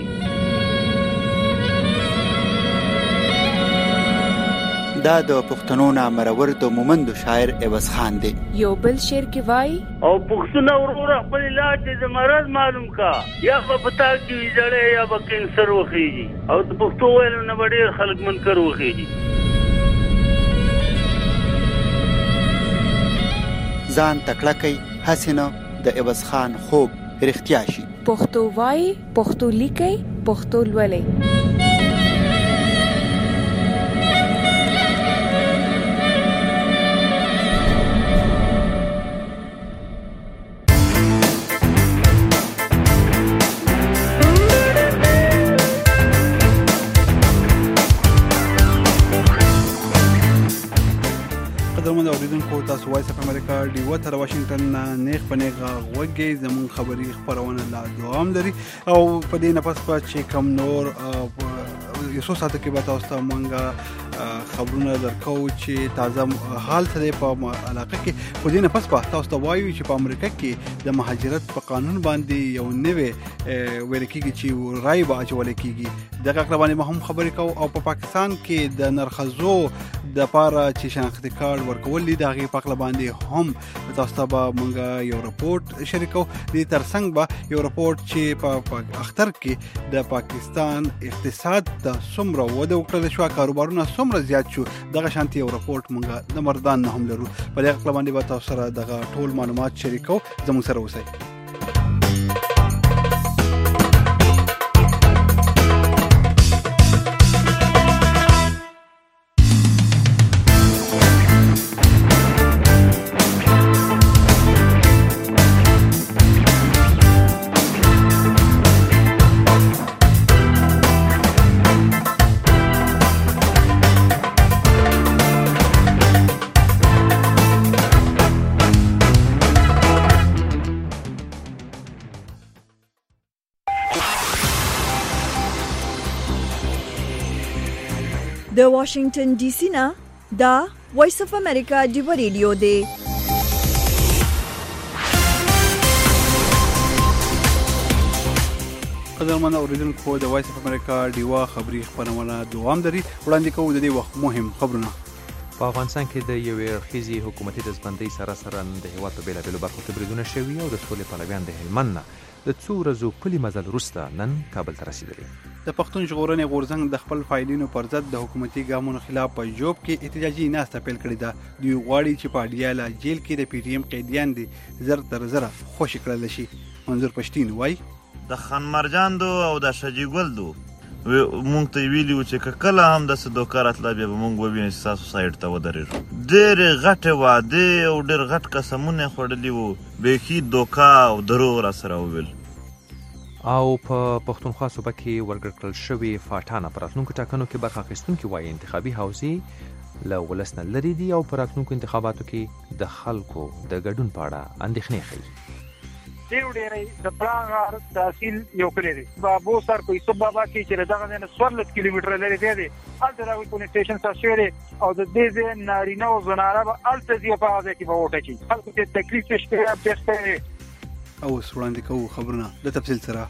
دا د پښتنو نامرور د مومندو شاعر عوض خان دی. یو بل شعر کې وای او پښتون ورور خپل علاج د مرض معلوم کا، یا په پتا کې ویځړې یا به کینسر وخېږي. او د پښتو ویلو نه به ډېر خلک منکر وخېږي. ځان تکړه کوي حسینه د عوض خان خوب رښتیا شي. پښتو وای، پښتو لیکي، پښتو لولي. قدرمن اوریدونکو، تاسو وایس اف امریکا ډیو تر واشنگټن نه نیغ په نیغ غوږی زمون خبری خبرونه لا دوام لري. او په دې نه پس په چې کم نور یو څو ساعته کې به تاسو ته مونږه خبرونه درکو چې تازه حال سره په علاقه کې. په دې نه پس په تاسو ته وایو چې په امریکا کې د مهاجرت په قانون باندې یو نوې ویل کېږي چې رای به اچول کېږي. دغه اقربانې ما هم خبرې کوو. او په پاکستان کې د نرخزو د پاره چې شناختی کارت ورکول دي د هغې په اقله باندې هم تاسو ته به مونږ یو رپورټ شریکو. دې ترڅنګ به یو رپورټ چې په اختر کې د پاکستان اقتصاد ته څومره وده وکړل شوه، کاروبارونه څومره زیات شو، دغه شانتي یو رپورټ مونږ د مردان نه هم لرو. په دې اقله باندې به تاسو سره دغه ټول معلومات شریکو. زموږ سره اوسئ. د واشنگټن ډي سي نه دا وایس اف امریکا ډیو ریډیو دی. قدرمن اوریدونکو د وایس اف امریکا ډیوا خبری خبرونه دوام لري. وړاندې کوو د دې وخت مهم خبرونه. په افغانستان کې د یوې اړخیزې حکومتي دستبندۍ سره سره د هېواد په بېلابېلو برخو کې بریدونه شوي او د سولې پلویان د هلمند نه د څو ورځو پلي مزل وروسته نن کابل ته رسېدلي. د پښتون ژغورنې غورځنګ د خپل فایلینو پر ضد د حکومتي ګامونو خلاف په جوب کې احتجاجي ناسته پیل کړې ده. دوی غواړي چې په اډیاله جیل کې د پی ټي ایم قیدیان دي زر تر زره خوشي کړل شي. منظور پښتین وایي د خان مرجان دو او د شجی ګل دو مونږ ته ویلي و چې کله هم داسې دوکه راتله بیا به مونږ ووینو چې ستاسو سایډ ته ودرېږو. ډېرې غټې وعدې او ډېر غټ قسمونه یې خوړلي وو، بیخي دوکه او دروغ راسره وویل. او په پښتونخوا صوبه کې ورګړ کړل شوي فاټانه په راتلونکو ټاکنو کې برخه اخیستونکي وایي انتخابي حوزې له ولس نه لرې دي او په راتلونکو انتخاباتو کې د خلکو د ګډون په اړه اندېښنې ښیي. دیو ډېری د پړانګ تحصیل یو کلی دی بابو سر په یوسف بابا کې چې دغه ځای نه څوارلس کیلومتره لرې ځای دی. هلته د هغوی پولیس سټیشن سره شوی دی او د دې ځای نارینه او زنانه به هلته ځي او په هغه ځای کې به ووټ اچوي. خلکو ته تکلیف یې شته بیخته دی. اوس وړاندې کوو خبرونه د تفصیل سره.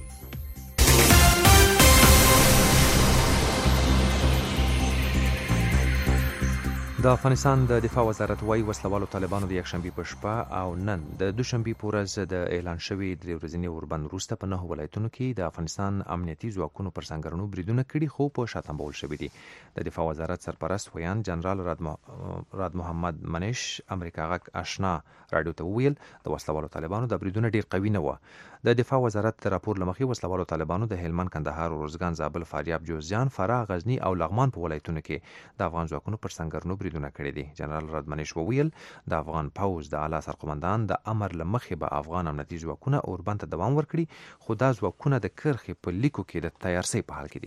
د افغانستان د دفاع وزارت وايي وسلوالو طالبانو د یکشنبې په شپه او نن د دوشنبې په ورځ د اعلان شوي درې ورځني اوربند وروسته په نهو ولایتونو کې د افغانستان امنیتي ځواکونو پر سنګرونو بریدونه کړي خو په شاتمبول شوي دي. د دفاع وزارت سرپرست ویان جنرال راد, مح... راد محمد منیش امریکا غک آشنا راډیو ته وویل د وسلوالو طالبانو د بریدونه ډیر قوي نه و. د دفاع وزارت د راپور له مخې وسلوالو طالبانو د هلمند، کندهار، روزګان، زابل، فاریاب، جوزجان، فراه، غزنی او لغمان په ولایتونو کې د افغان ځواکونو پر سنګرونو بریدونه کړي دي. جنرال راد منیش وویل د افغان پوز د اعلی سرقومندان د امر له مخې به افغان امنیتي ځواکونه اوربند ته دوام ورکړي خو دا ځواکونه د کرښې په لیکو کې د تیارسۍ په حال کې دي.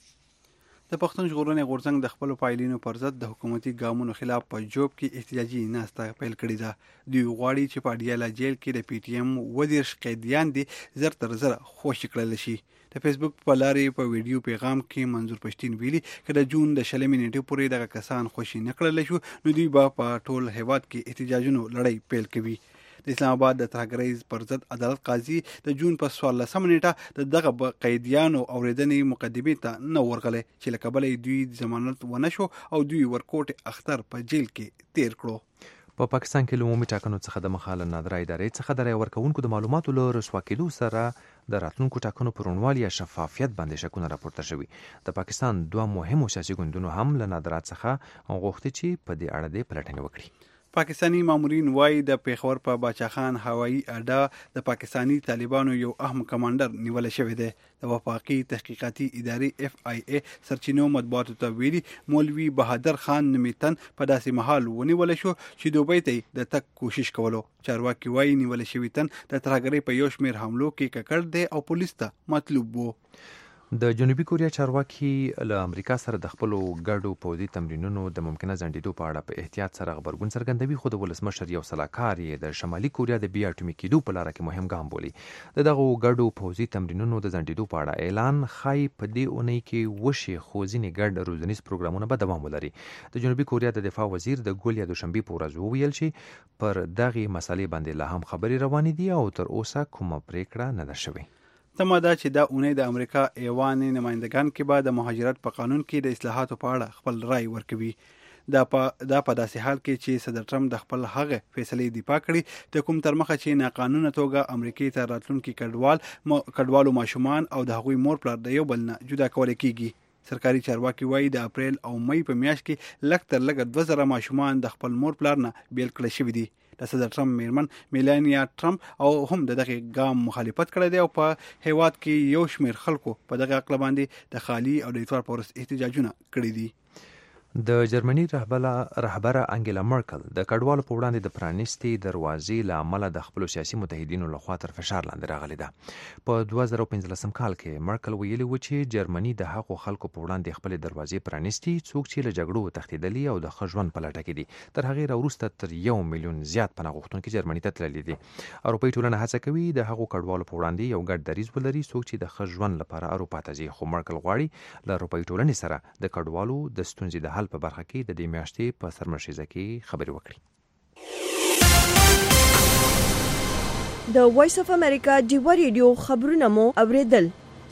د پښتون ژغورنې غورځنګ د خپلو پایلینو پر ضد د حکومتي ګامونو خلاف په جوب کې احتجاجي ناسته پیل کړې ده. دوی غواړي چې په اډیاله جیل کې د پی ټي ایم اووه دېرش قیدیان دي زر تر زره خوشي کړل شي. د فیسبوک په لارې په ویډیو پیغام کې منظور پښتین ویلي که د جون د شلمې نیټې پورې دغه کسان خوشي نه کړلی شو نو دوی به په ټول هیواد کې احتجاجونو لړۍ پیل کوي. د اسلام آباد د ترهګرۍ پر ضد عدالت قاضي د جون په څوارلسمه نیټه د دغه قیدیانو اورېدنې مقدمې ته نه ورغلی چې له کبله دوی ضمانت ونه شو او دوی ورکوټ اختر په جیل کې تیر کړو. په پاکستان کې له عمومي ټاکنو څخه د مخاله نادره ادارې څخه د رایې ورکوونکو د معلوماتو له رسوا کېدو سره د راتلونکو ټاکنو پر روڼوالي یا شفافیت باندې شکونه راپورته شوي. د پاکستان دوه مهمو سیاسي ګوندونو هم له نادره څخه غوښتي چې په دې اړه دې پلټنې وکړي. پاکستانی مامورین وایي د پیښور په باچا خان هوایي اډه د پاکستانی طالبانو یو اهم کمانډر نیول شوی دی. د وفاقي تحقیقاتي ادارې اف آی ای سرچینو مطبوعاتو ته ویلي مولوي بهادر خان نمیتن په داسې محل ونیول شو چې دوبۍ ته د تک کوشش کولو. چارواکي وایي نیول شوی تن د ترهګرۍ په یو شمېر حملو کې ککړ دی او پولیس ته مطلوب وو. د جنوبي کوریا چارواکي له امریکا سره د خپلو ګډو پوځي تمرینونو د ممکنه ځنډېدو په اړه په احتیاط سره غبرګون څرګندوي خو د ولسمشر یو سلاکار یې د شمالي کوریا د بیا اټومي کېدو په لاره کې مهم ګام بولي. د دغو ګډو پوځي تمرینونو د ځنډېدو په اړه اعلان ښایي په دې اونۍ کې وشي خو ځینې ګډ روزنیز پروګرامونه به دوام ولري. د جنوبي کوریا د دفاع وزیر د ګول یا دوشنبې په ورځ وویل چې پر دغې مسلې باندې لا هم خبرې روانې دي او تر اوسه کومه پریکړه نه ده شوې. تمه ده چې دا اونۍ د امریکا ایوان نمایندګان کې به د مهاجرت په قانون کې د اصلاحاتو په اړه خپل رای ورکوي. دا په دا په داسې حال کې چې صدر ټرمپ د خپل هغه فیصلې دفاع کړي د کوم تر مخه چې ناقانونه توګه امریکای ته راتلونکي کډوال کډوالو ماشومان او د هغوی مور پلار د یو بل نه جدا کول کېږي. سرکاري چارواکي وایي د اپریل او مې په میاشت کې لږ تر لږه دوه زره ماشومان د خپل مور پلار نه بیل کړل شوي دي. د صدر ټرمپ میرمن میلانیا ټرمپ او هم د دغه ګام مخالفت کړی دی او په هیواد کې یو شمېر خلکو په دغه عقل باندې د خالی او د اتوار پورس احتجاجونه کړي دي. د جرمني رهبره انګیلا مرکل د کډوالو په وړاندې د پرانیستي دروازې له امله د خپلو سیاسي متحدینو لخوا تر فشار لاندې راغلې ده. په دوه زره پنځلسم کال کې مرکل ویلي و چې جرمني د هغو خلکو په وړاندې خپلې دروازې پرانیستي څوک چې له جګړو تښتېدلي او د ښه ژوند په لټه کې دي. تر هغې راوروسته تر یو میلیون زیات پناه غوښتونکي جرمني ته تللي دي. اروپایي ټولنه هڅه کوي د هغو کډوالو په وړاندې یو ګډ دریځ ولري څوک چې د ښه ژوند لپاره اروپا ته ځي. خو مرکل غواړي له اروپایي ټولنې سره د کډوالو د ستونزې د حل په برخه کې د دې میاشتې په سرمشیزه کې خبرې وکړي. د وایس اف امریکا ډیوا ریډیو خبرونه مو اوریدل.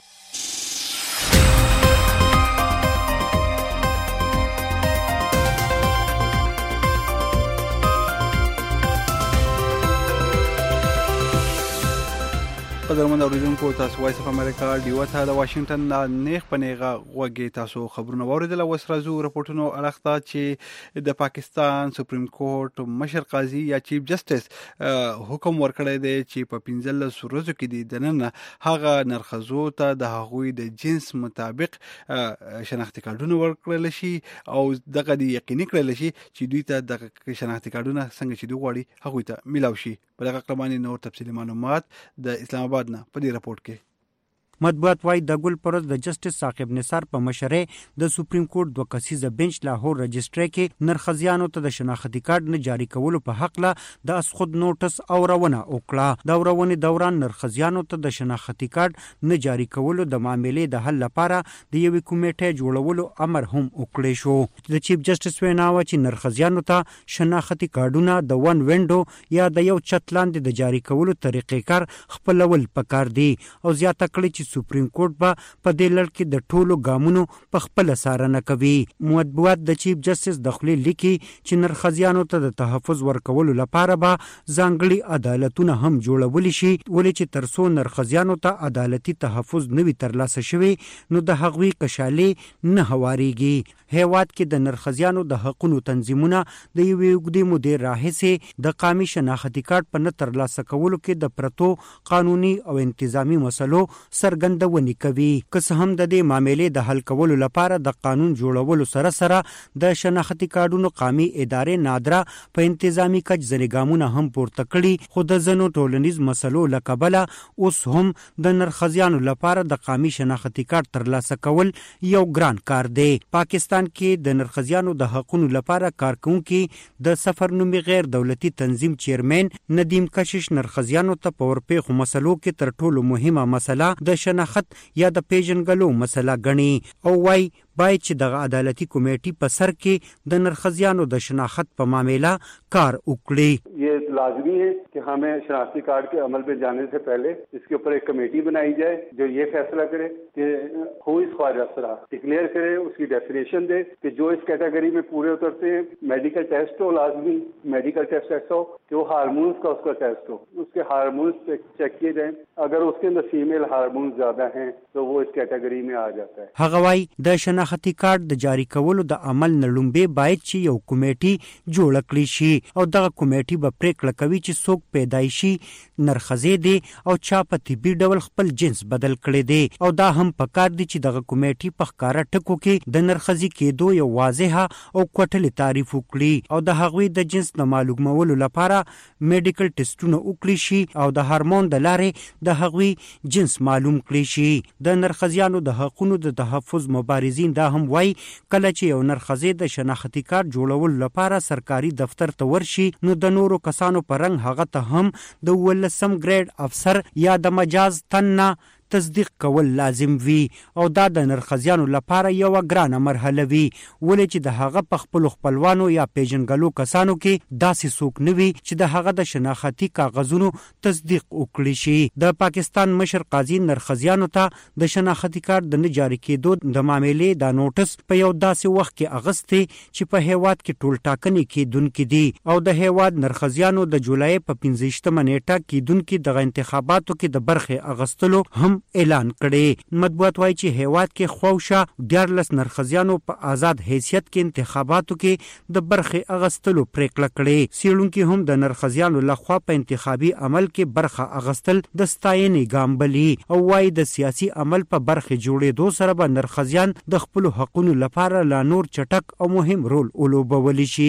قدرمن اوریدونکو، تاسو وایس اف امریکا ډیوا ته د واشنگټن نه نیغ په نیغه غوږی تاسو خبرونه واوریدل. اوس راځو رپورټونو اړخ ته چې د پاکستان سپریم کورټ مشر قاضي یا چیف جسټس حکم ورکړی دی چې په پنځلس ورځو کې د دننه هغه نرخزو ته د هغوی د جنس مطابق شناختی کارډونه ورکړل شي او دغه دی یقیني کړل شي چې دوی ته د شناختی کارډونه څنګه چې دوی غواړي هغوی ته ملاو شي. په دغه کلمانې نور تفصیلي معلومات د اسلام آباد نه په دې رپورت کې. مطبوعات وايي د ګل پرز د جسټس ثاقب نثار په مشرۍ د سپریم کورټ دوه کسیزه بنچ لاهور رجسټري کې نرخزیانو ته د شناختی کارت نه جاری کولو په حق له د اسخود نوټس او رونه وکړه. د ورونې دوران نرخزیانو ته د شناختی کارت نه جاری کولو د معاملې د حل لپاره د یوې کمیټې جوړولو امر هم وکړی شو. د چیف جسټس وینا و چې نرخزیانو ته شناختی کارتونه د ون وینډو یا د یو چت لاندې د جاری کولو طریقې کار خپلول پکار دي او زیاته کړي چې سپریم کورټ به په دې لړ کې د ټولو ګامونو په خپل څارنه کوي. مطبوعات د چیف جسټس د خولې لیکي چې نرخزیانو ته د تحفظ ورکولو لپاره به ځانګړي عدالتونه هم جوړول شي، ولې چې ترڅو نرخزیانو ته عدالتي تحفظ نوي ترلاسه شوي نو د هغوی کشالې نه هواريږي. هیواد کې د نرخزیانو د حقوقو تنظیمونه د یوې اوږدې مودې راهیسې د قومي شناختی کارت په نه ترلاسه کولو کې د پرتو قانوني او انتظامی مسلو سرګندونې کوي. که څه هم د دې معاملې د حل کولو لپاره د قانون جوړولو سره سره د شناختی کارتونو قومي ادارې نادره په انتظامی کچ ځینې ګامونه هم پورته کړي، خو د ځینو ټولنیز مسلو له کبله اوس هم د نرخزیانو لپاره د قومي شناختی کارت ترلاسه کول یو ګران کار دی. پاکستان کې د نرخزیانو د حقوقو لپاره کارکونکي د سفرنامې غیر دولتي تنظیم چیرمن ندیم کشش نرخزیانو ته په ورپېښو مسلو کې تر ټولو مهمه مسله د شناخت یا د پیژنګلو مسله ګڼي او وايي باید چې دغه عدالتي کمیټې په سر کې د نرخزیانو د شناخت په معاملہ کار وکړي. یہ لازمی ہے کہ ہمیں شناختی کارڈ کے عمل پہ جانے سے پہلے اس کے اوپر ایک کمیٹی بنائی جائے جو یہ فیصلہ کرے کہ ہو اس خواجہ افسرا ڈکلیئر کرے، اس کی ڈیفینیشن دے کہ جو اس کیٹیگری میں پورے اترتے ہیں میڈیکل ٹیسٹ ہو، لازمی میڈیکل ٹیسٹ ایسا ہو کہ وہ ہارمونز کا اس کا ٹیسٹ ہو، اس کے ہارمونز چیک کیے جائیں. اگر اس کے اندر فیمیل ہارمونز زیادہ ہیں تو وہ اس کیٹیگری میں آ جاتا ہے. هغه وايي د شناختی کارت د جاری کولو د عمل نه لومبې باید چې یو کمیټي جوړ کړي شي او دغه کمیټي به پریکړه کوي چې څوک پیدایشي نرخزې دي او چا په طبي ډول خپل جنس بدل کړي دي او دا هم پکار دي چې دغه کمیټي په ښکارا ټکو کې د نرخزي کېدو یو واضحه او کوټلې تعریف وکړي او د هغوی د جنس د معلومولو لپاره میډیکل ټیسټونه وکړي شي او د هارمون د لارې د هغوی جنس معلوم کړي شي. د نرخزیانو د حقوقو د تحفظ مبارزین دا هم وای کله چې یو نرخزې د شناختی کارت جوړول لپاره سرکاري دفتر ته ورشي نو د نورو کسانو په رنګ هغه ته هم د ولسم ګریډ افسر یا د مجاز تنه تصدیق کول لازم وي او دا د نرخزیانو لپاره یو ګرانه مرحله وي، ولې چې د هغه په خپل خپلوانو یا پیژنګلو کسانو کې داسې څوک نه وي چې د هغه د شناختی کاغذونو تصدیق وکړي شي. د پاکستان مشر قاضي نرخزیانو ته د شناختی کارت د نه جاری کېدو د معاملې د نوټس په یو داسې وخت کې اغستې چې په هیواد کې ټول ټاکنې کېدونکې دي او د هیواد نرخزیانو د جولای په پنځه ویشتمه نیټه کېدونکې دغه انتخاباتو کې د برخې اغستلو هم اعلان کړي. مطبوعات وايي چې هیواد کې خوښه دیارلس نرخزیانو په آزاد حیثیت کې انتخاباتو کې د برخې اغستلو پریکړه کړې. څېړونکي هم د نرخزیانو لخوا په انتخابي عمل کې برخه اغستل د ستاینې ګام بلي او وايي د سیاسي عمل په برخې جوړېدو سره به نرخزیان د خپلو حقونو لپاره لا نور چټک او مهم رول ولوبولی شي.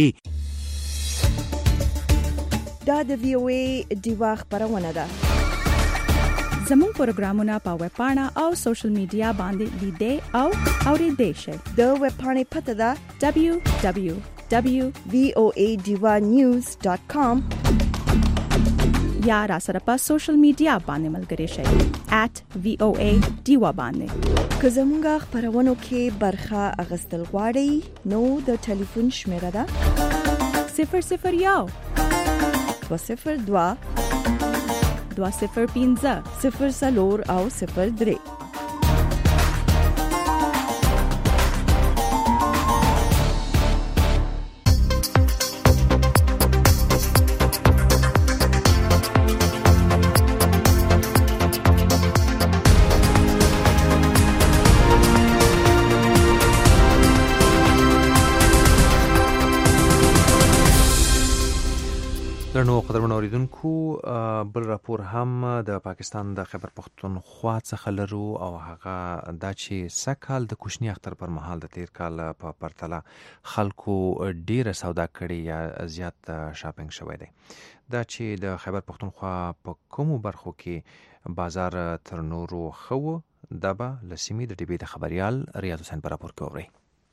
دا د وی او ای ډیوا خبرونه ده. زموږ پروګرامونه په ویب پاڼه او سوشل میډیا باندې لیدئ او اورېدئ شئ. د ویب پاڼې پته ده دبلیو دبلیو دبلیو وی او ای ډیوا نیوز ډاٹ کام یا را سره په سوشل میډیا باندې ملګري شئ ایٹ وی او ای ډیوا باندې. که زموږ خبرونو کې برخه اغستل غواړئ نو د ټلیفون شمیره ده صفر صفر یو دو صفر دوا دوا صفر پنځه صفر څلور او صفر درې. درنو قدرمنو اوریدونکو، بل راپور هم د پاکستان د خیبر پختونخوا څخه لرو او هغه دا چې سږ د کوچني اختر پر مهال د تیر کال په پرتله خلکو ډیره سودا کړې یا زیات شاپینګ شوی دی. دا چې د خیبر پختونخوا په کومو برخو کې بازار تر نورو خو دا به له سیمې د ډیبې د خبریال ریاض حسین په راپور کې اورئ.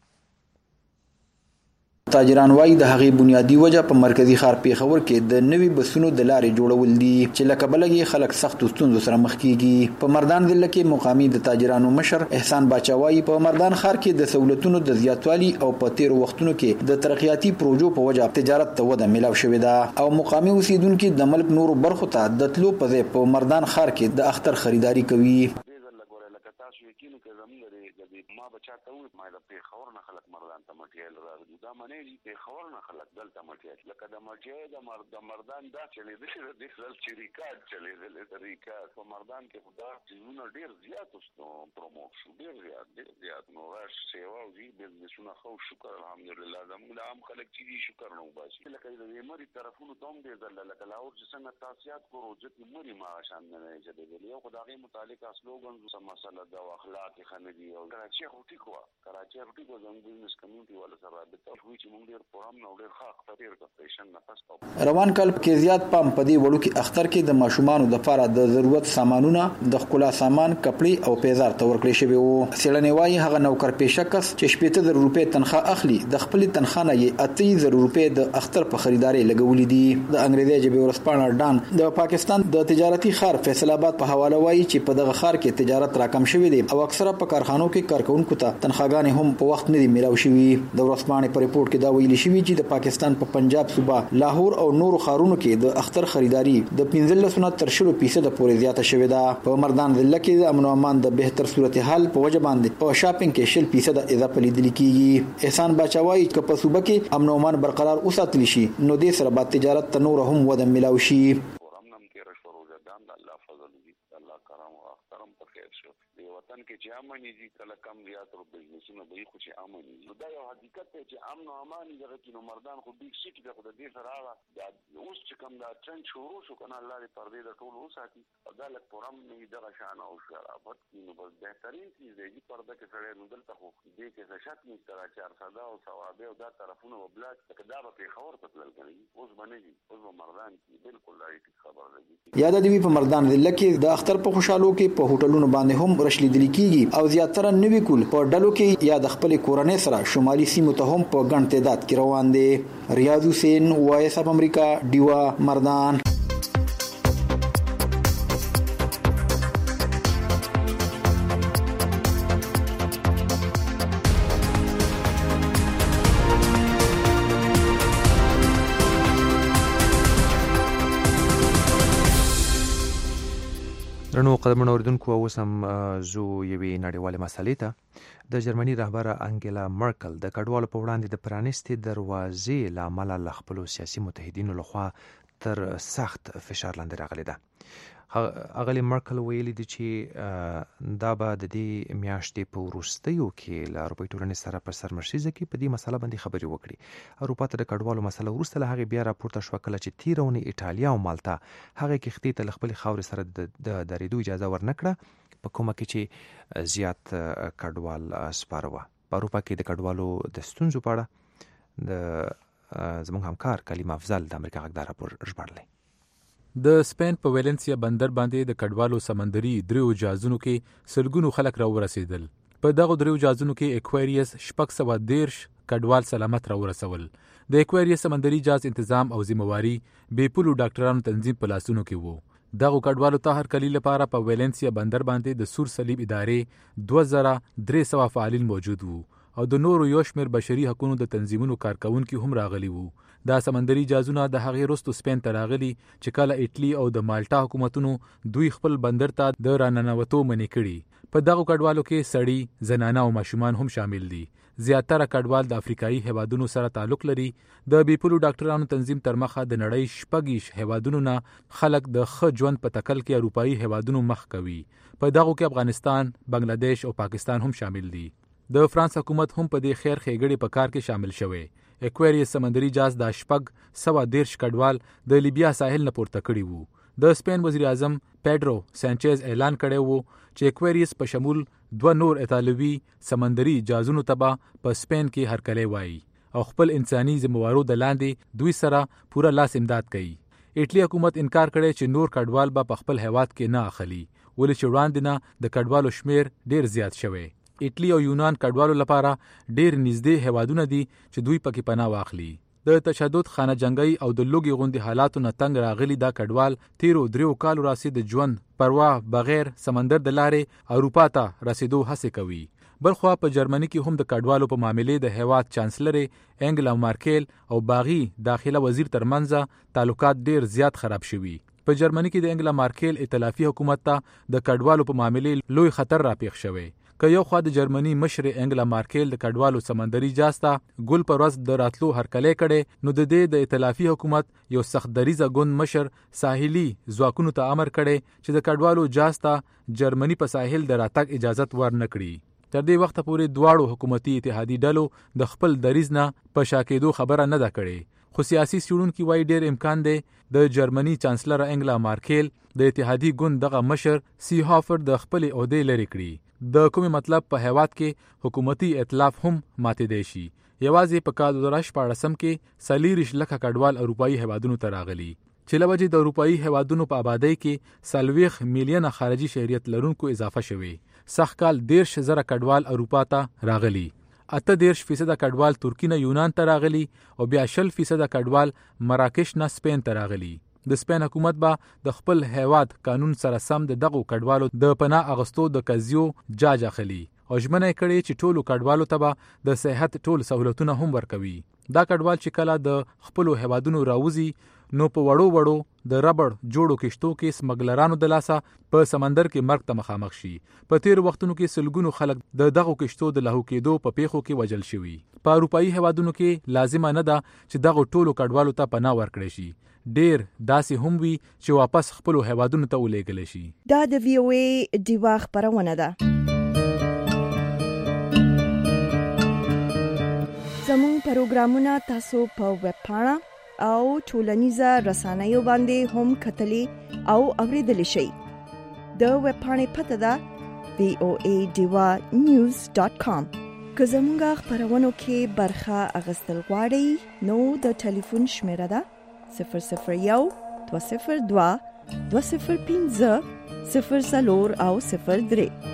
تاجران وايي د هغې بنیادی وجه په مرکزی ښار پیښور کې د نوي بسونو د لارې جوړول دي چې لکه بلګي خلک سخت ستونزو سره مخ کیږي. په مردان ضلع کې مقامي د تاجرانو مشر احسان باچا وايي په مردان ښار کې د سہولتونو د زیاتوالي او په تیر وختونو کې د ترقیاتي پروژو په وجه تجارت ته وده ملاو شوې ده او مقامي اوسیدونکو د ملک نورو برخو ته د تلو په ځای په مردان ښار کې د اختر خریداري کوي. ما بچاته وي ما د پیښور نه خلک مردان ته مټیل راغلي دا منې دي پیښور نه خلک دلته مټیل لکه د مټیل د مرد د مردان دا چلی د دې خپل شریکات چلی د شریکات په مردان کې خدا جنونه ډیر زیات وستو پروموټ شو ډیر زیات ډیر زیات نو راش سیوا او دې بزنسونه خو شکر الحمدلله زموږ عام خلک چې شکر نو باسي لکه د مری طرفونو دوم دې دل لکه لاور چې څنګه تاسیات کورو چې مری ما شان نه چې دې یو خدای متعلق سلوګن سم مسله د اخلاق خندي او کراچي هوټي کو کراچي هوټي کو زموږ بزنس کمیونټي ولا سره د توحید چې موږ ډیر پرام نو ډیر ښه خطر د پیشن نفس روان کال کې زیات پام پدې وړو کې اختر کې د ماشومان د لپاره د ضرورت سامانونه د خلا سامان کپړې او پیزار تور کړی شوی وو. سیلنې وايي هغه نوکر پیشه کس چې شپږ زره روپۍ تنخواه اخلي د خپل تنخواه نه یې اته زره روپۍ د اختر په خریداري لګولې دي. د انګریزي ژبې ورسپانه ډان د پاکستان د تجارتي ښار فیصل آباد په حواله وايي چې په دغه ښار کې تجارت راکم شوی دی او اکثره په کارخانو کې کارکونکو ته تنخواهګانې هم په وخت نه دی میلاو شوی. د ورسپانه په ریپورت کې دا ویلي شوی چې د پاکستان په پنجاب صوبه لاهور او نورو ښارونو کې د اختر خریداري د پنځلس نه تر شلو فیصد پورې زیاته شوې ده. په مردان ضلع کې د امن او امان د بهتر صورتحال په وجه باندې په شاپینګ کې شل فیصد اضافه لیدل کیږي. احسان باچا وايي چې په صوبه کې امن او امان برقرار وساتل شي نو د سره با تجارت ته نور هم وده ملاوي شي. وطن کې چې امن دي کله کم زیات او بزنسونه به خو چې امن دي دا یو حقیقت دی چې امن او امان دغه کې نو مردان خو بیگ سیټ د خدای دې سره دا اوس چې کم دا ټرند شروع شو کنه الله دې پردې د ټول وساتي او دا لک پرم نه دغه شان او شرافت کې نو بس بهترین چیز دی چې پرده کې سره نو دلته خو دې کې څه شک نشته را چار صدا او ثواب او دا طرفونه وبلاد کدا به خبر پتل کوي اوس باندې اوس مردان کې بالکل راځي خبر راځي. یاد دی په مردان ضلع کې د اختر په خوشالو کې په هوټلونو باندې هم رشلی دلی کیږي او زیاتره نوی کول په ډلو کې یا د خپل کورنۍ سره شمالي سیمو ته هم په ګڼ تعداد کې روان دي. ریاض حسین وایس اپ امریکا ډیوا مردان. درنو قدرمنو اوریدونکو اوس هم زو یوې نړیوالې مسلې ته د جرمني رهبره انګیلا مرکل د کډوالو په وړاندې د پرانیستې دروازې له امله له خپلو سیاسي متحدینو لخوا تر سخت فشار لاندې راغلې ده. اغلی مرکل ویلي دي چې دا به د دې میاشتې په وروستیو کې له اروپایي ټولنې سره په سرمشریزه کې په دې مسله باندې خبرې وکړي. اروپا ته د کډوالو مسله وروسته له هغې بیا راپورته شوه کله چې تېره اونۍ ایټالیا او مالټا هغې کښتۍ ته له خپلې خاورې سره د درېدو اجازه ورنه کړه په کومه کې چې زیات کډوال سپاره وه. په اروپا کې د کډوالو د ستونزو په اړه د زموږ همکار کلیم افضل د امریکا غږ دا راپور ژباړلی. د سپین په ویلنسیا بندر باندې د کډوالو سمندري دریو جهازونو کې سلګونو خلک راورسېدل. په دغو دریو جهازونو کې اکویریس شپږ سوه دېرش کډوال سلامت راورسول. د اکویریس سمندري جهاز انتظام او ذمہواري بې پولو ډاکټرانو تنظیم په لاسونو کې وو. دغو کډوالو ته هر کلي لپاره په ویلنسیا بندر باندې د سور صلیب ادارې دوه زره درې سوه فعالین موجود وو او د نورو یو شمېر بشري حقونو د تنظیمونو کارکوونکي هم راغلي وو. دا سمندري جهازونه د هغې وروستو سپین ته راغلي چې کله ایټلي او د مالټا حکومتونو دوی خپل بندر ته د راننوتو منې کړي. په دغو کډوالو کې سړي، زنانه او ماشومان هم شامل دي. زیاتره کډوال د افریقایي هیوادونو سره تعلق لري. د بې پولو ډاکټرانو تنظیم تر مخه د نړۍ شپږ هیوادونو نه خلک د ښه ژوند په تکل کې اروپایي هیوادونو مخ کوي. په دغو کې افغانستان، بنگلاديش او پاکستان هم شامل دي. د فرانس حکومت هم په دې خیر ښېګړې په کار کې شامل شوی. اکویریس سمندري جهاز دا شپږ سوه دېرش کډوال د لیبیا ساحل نه پورته کړي وو. د سپین وزیر اعظم پیډرو سانچز اعلان کړی وو چې اکویریس په شمول دوه نور ایتالوي سمندري جهازونو ته به په سپین کې هرکلی وایي او خپل انساني ذمہوارو د لاندې دوی سره پوره لاس امداد کوي. ایټلي حکومت انکار کړی چې نور کډوال به په خپل هیواد کې نه اخلي ولې چې وړاندې نه د کډوالو شمیر ډیر زیات شوی. ایټلی او یونان کډوالو لپاره ډیر نږدې هیوادونه دي چې دوی پکې پناه واخلي. د تشدد، خانه جنګۍ او د لوږې غوندې حالاتو نه تنګ راغلي دا کډوال تیرو دریو کالو راسي د ژوند پروا بغیر سمندر د لارې اروپا ته رسیدو هڅې کوي. بلخوا په جرمني کې هم د کډوالو په معاملې د هیواد چانسلرې انګلا مارکیل او باغي داخله وزیر ترمنځ تعلقات ډیر زیات خراب شوي. په جرمني کې د انګلا مارکیل ائتلافي حکومت ته د کډوالو په معاملې لوی خطر راپېښ شوی. که یو خوا د جرمني مشر انګلا مارکیل د کډوالو سمندري جهاز ته ګل پر ورځ د راتلو هرکلی کړی، نو د دې د ائتلافي حکومت یو سخت دریځه ګوند مشر ساحلي ځواکونو ته امر کړی چې د کډوالو جهاز ته جرمني په ساحل د راتګ اجازت ورنه کړي. تر دې وخته پورې دواړو حکومتي اتحادي ډلو د خپل دریځ نه په شا کېدو خبره نه ده کړې. خو سیاسي څېړونکي وایي ډېر امکان دی د جرمني چانسلر انګلا مارکیل د اتحادي ګوند دغه مشر سی هافر د خپلې عهدې لرې کړي. د کومې مطلب په هیواد کې حکومتي ائتلاف هم ماتېدی شي. یوازې په کال دوه زره شپاړسم کې څلېرویشت لکه کډوال اروپایي هیوادونو ته راغلي چې له وجې د اروپایي هیوادونو په آبادۍ کې څلوېښت میلیونه خارجي شهریت لرونکو اضافه شوي. سږ کال دېرش زره کډوال اروپا ته راغلي. اته دېرش فیصده کډوال ترکي نه یونان ته راغلي او بیا شل فیصده کډوال مراکش نه سپین ته راغلي. د سپین حکومت به د خپل هیواد قانون سره سم د دغو کډوالو د پناه اغستو د قضیو جاج اخلي او ژمنه یې کړې چې ټولو کډوالو ته به د صحت ټول سهولتونه هم ورکوي. دا کډوال چې کله د خپلو هیوادونو راوځي نو په وړو وړو د ربړ جوړو کشتو کې سمګلرانو د لاسه په سمندر کې مرګ ته مخامخ شي. په تیر وختونو کې سلګونو خلک د دغو کشتو د لاهو کېدو په پیښو کې وژل شوي. په اروپایي هیوادونو کې لازمه نه ده چې دغو ټولو کډوالو ته پناه ورکړی شي. ډیر داسې هم وي چې واپس خپلو هیوادونو ته ولېږلی شي. دا د وی او ای ډیوا خپرونه ده. زموږ پروګرامونه تاسو په ویب پاڼه او ټولنیزه رسنیو باندې هم کتلی او اوریدلی شئ. د ویب پاڼې پته ده وی او ای ډیوا نیوز ډاټ کام. که زموږ خپرونو کې برخه اخیستل غواړئ نو د ټلیفون شمیره ده صفر صفر یو دوه صفر دوه دوه صفر پنځه صفر څلور او صفر درې.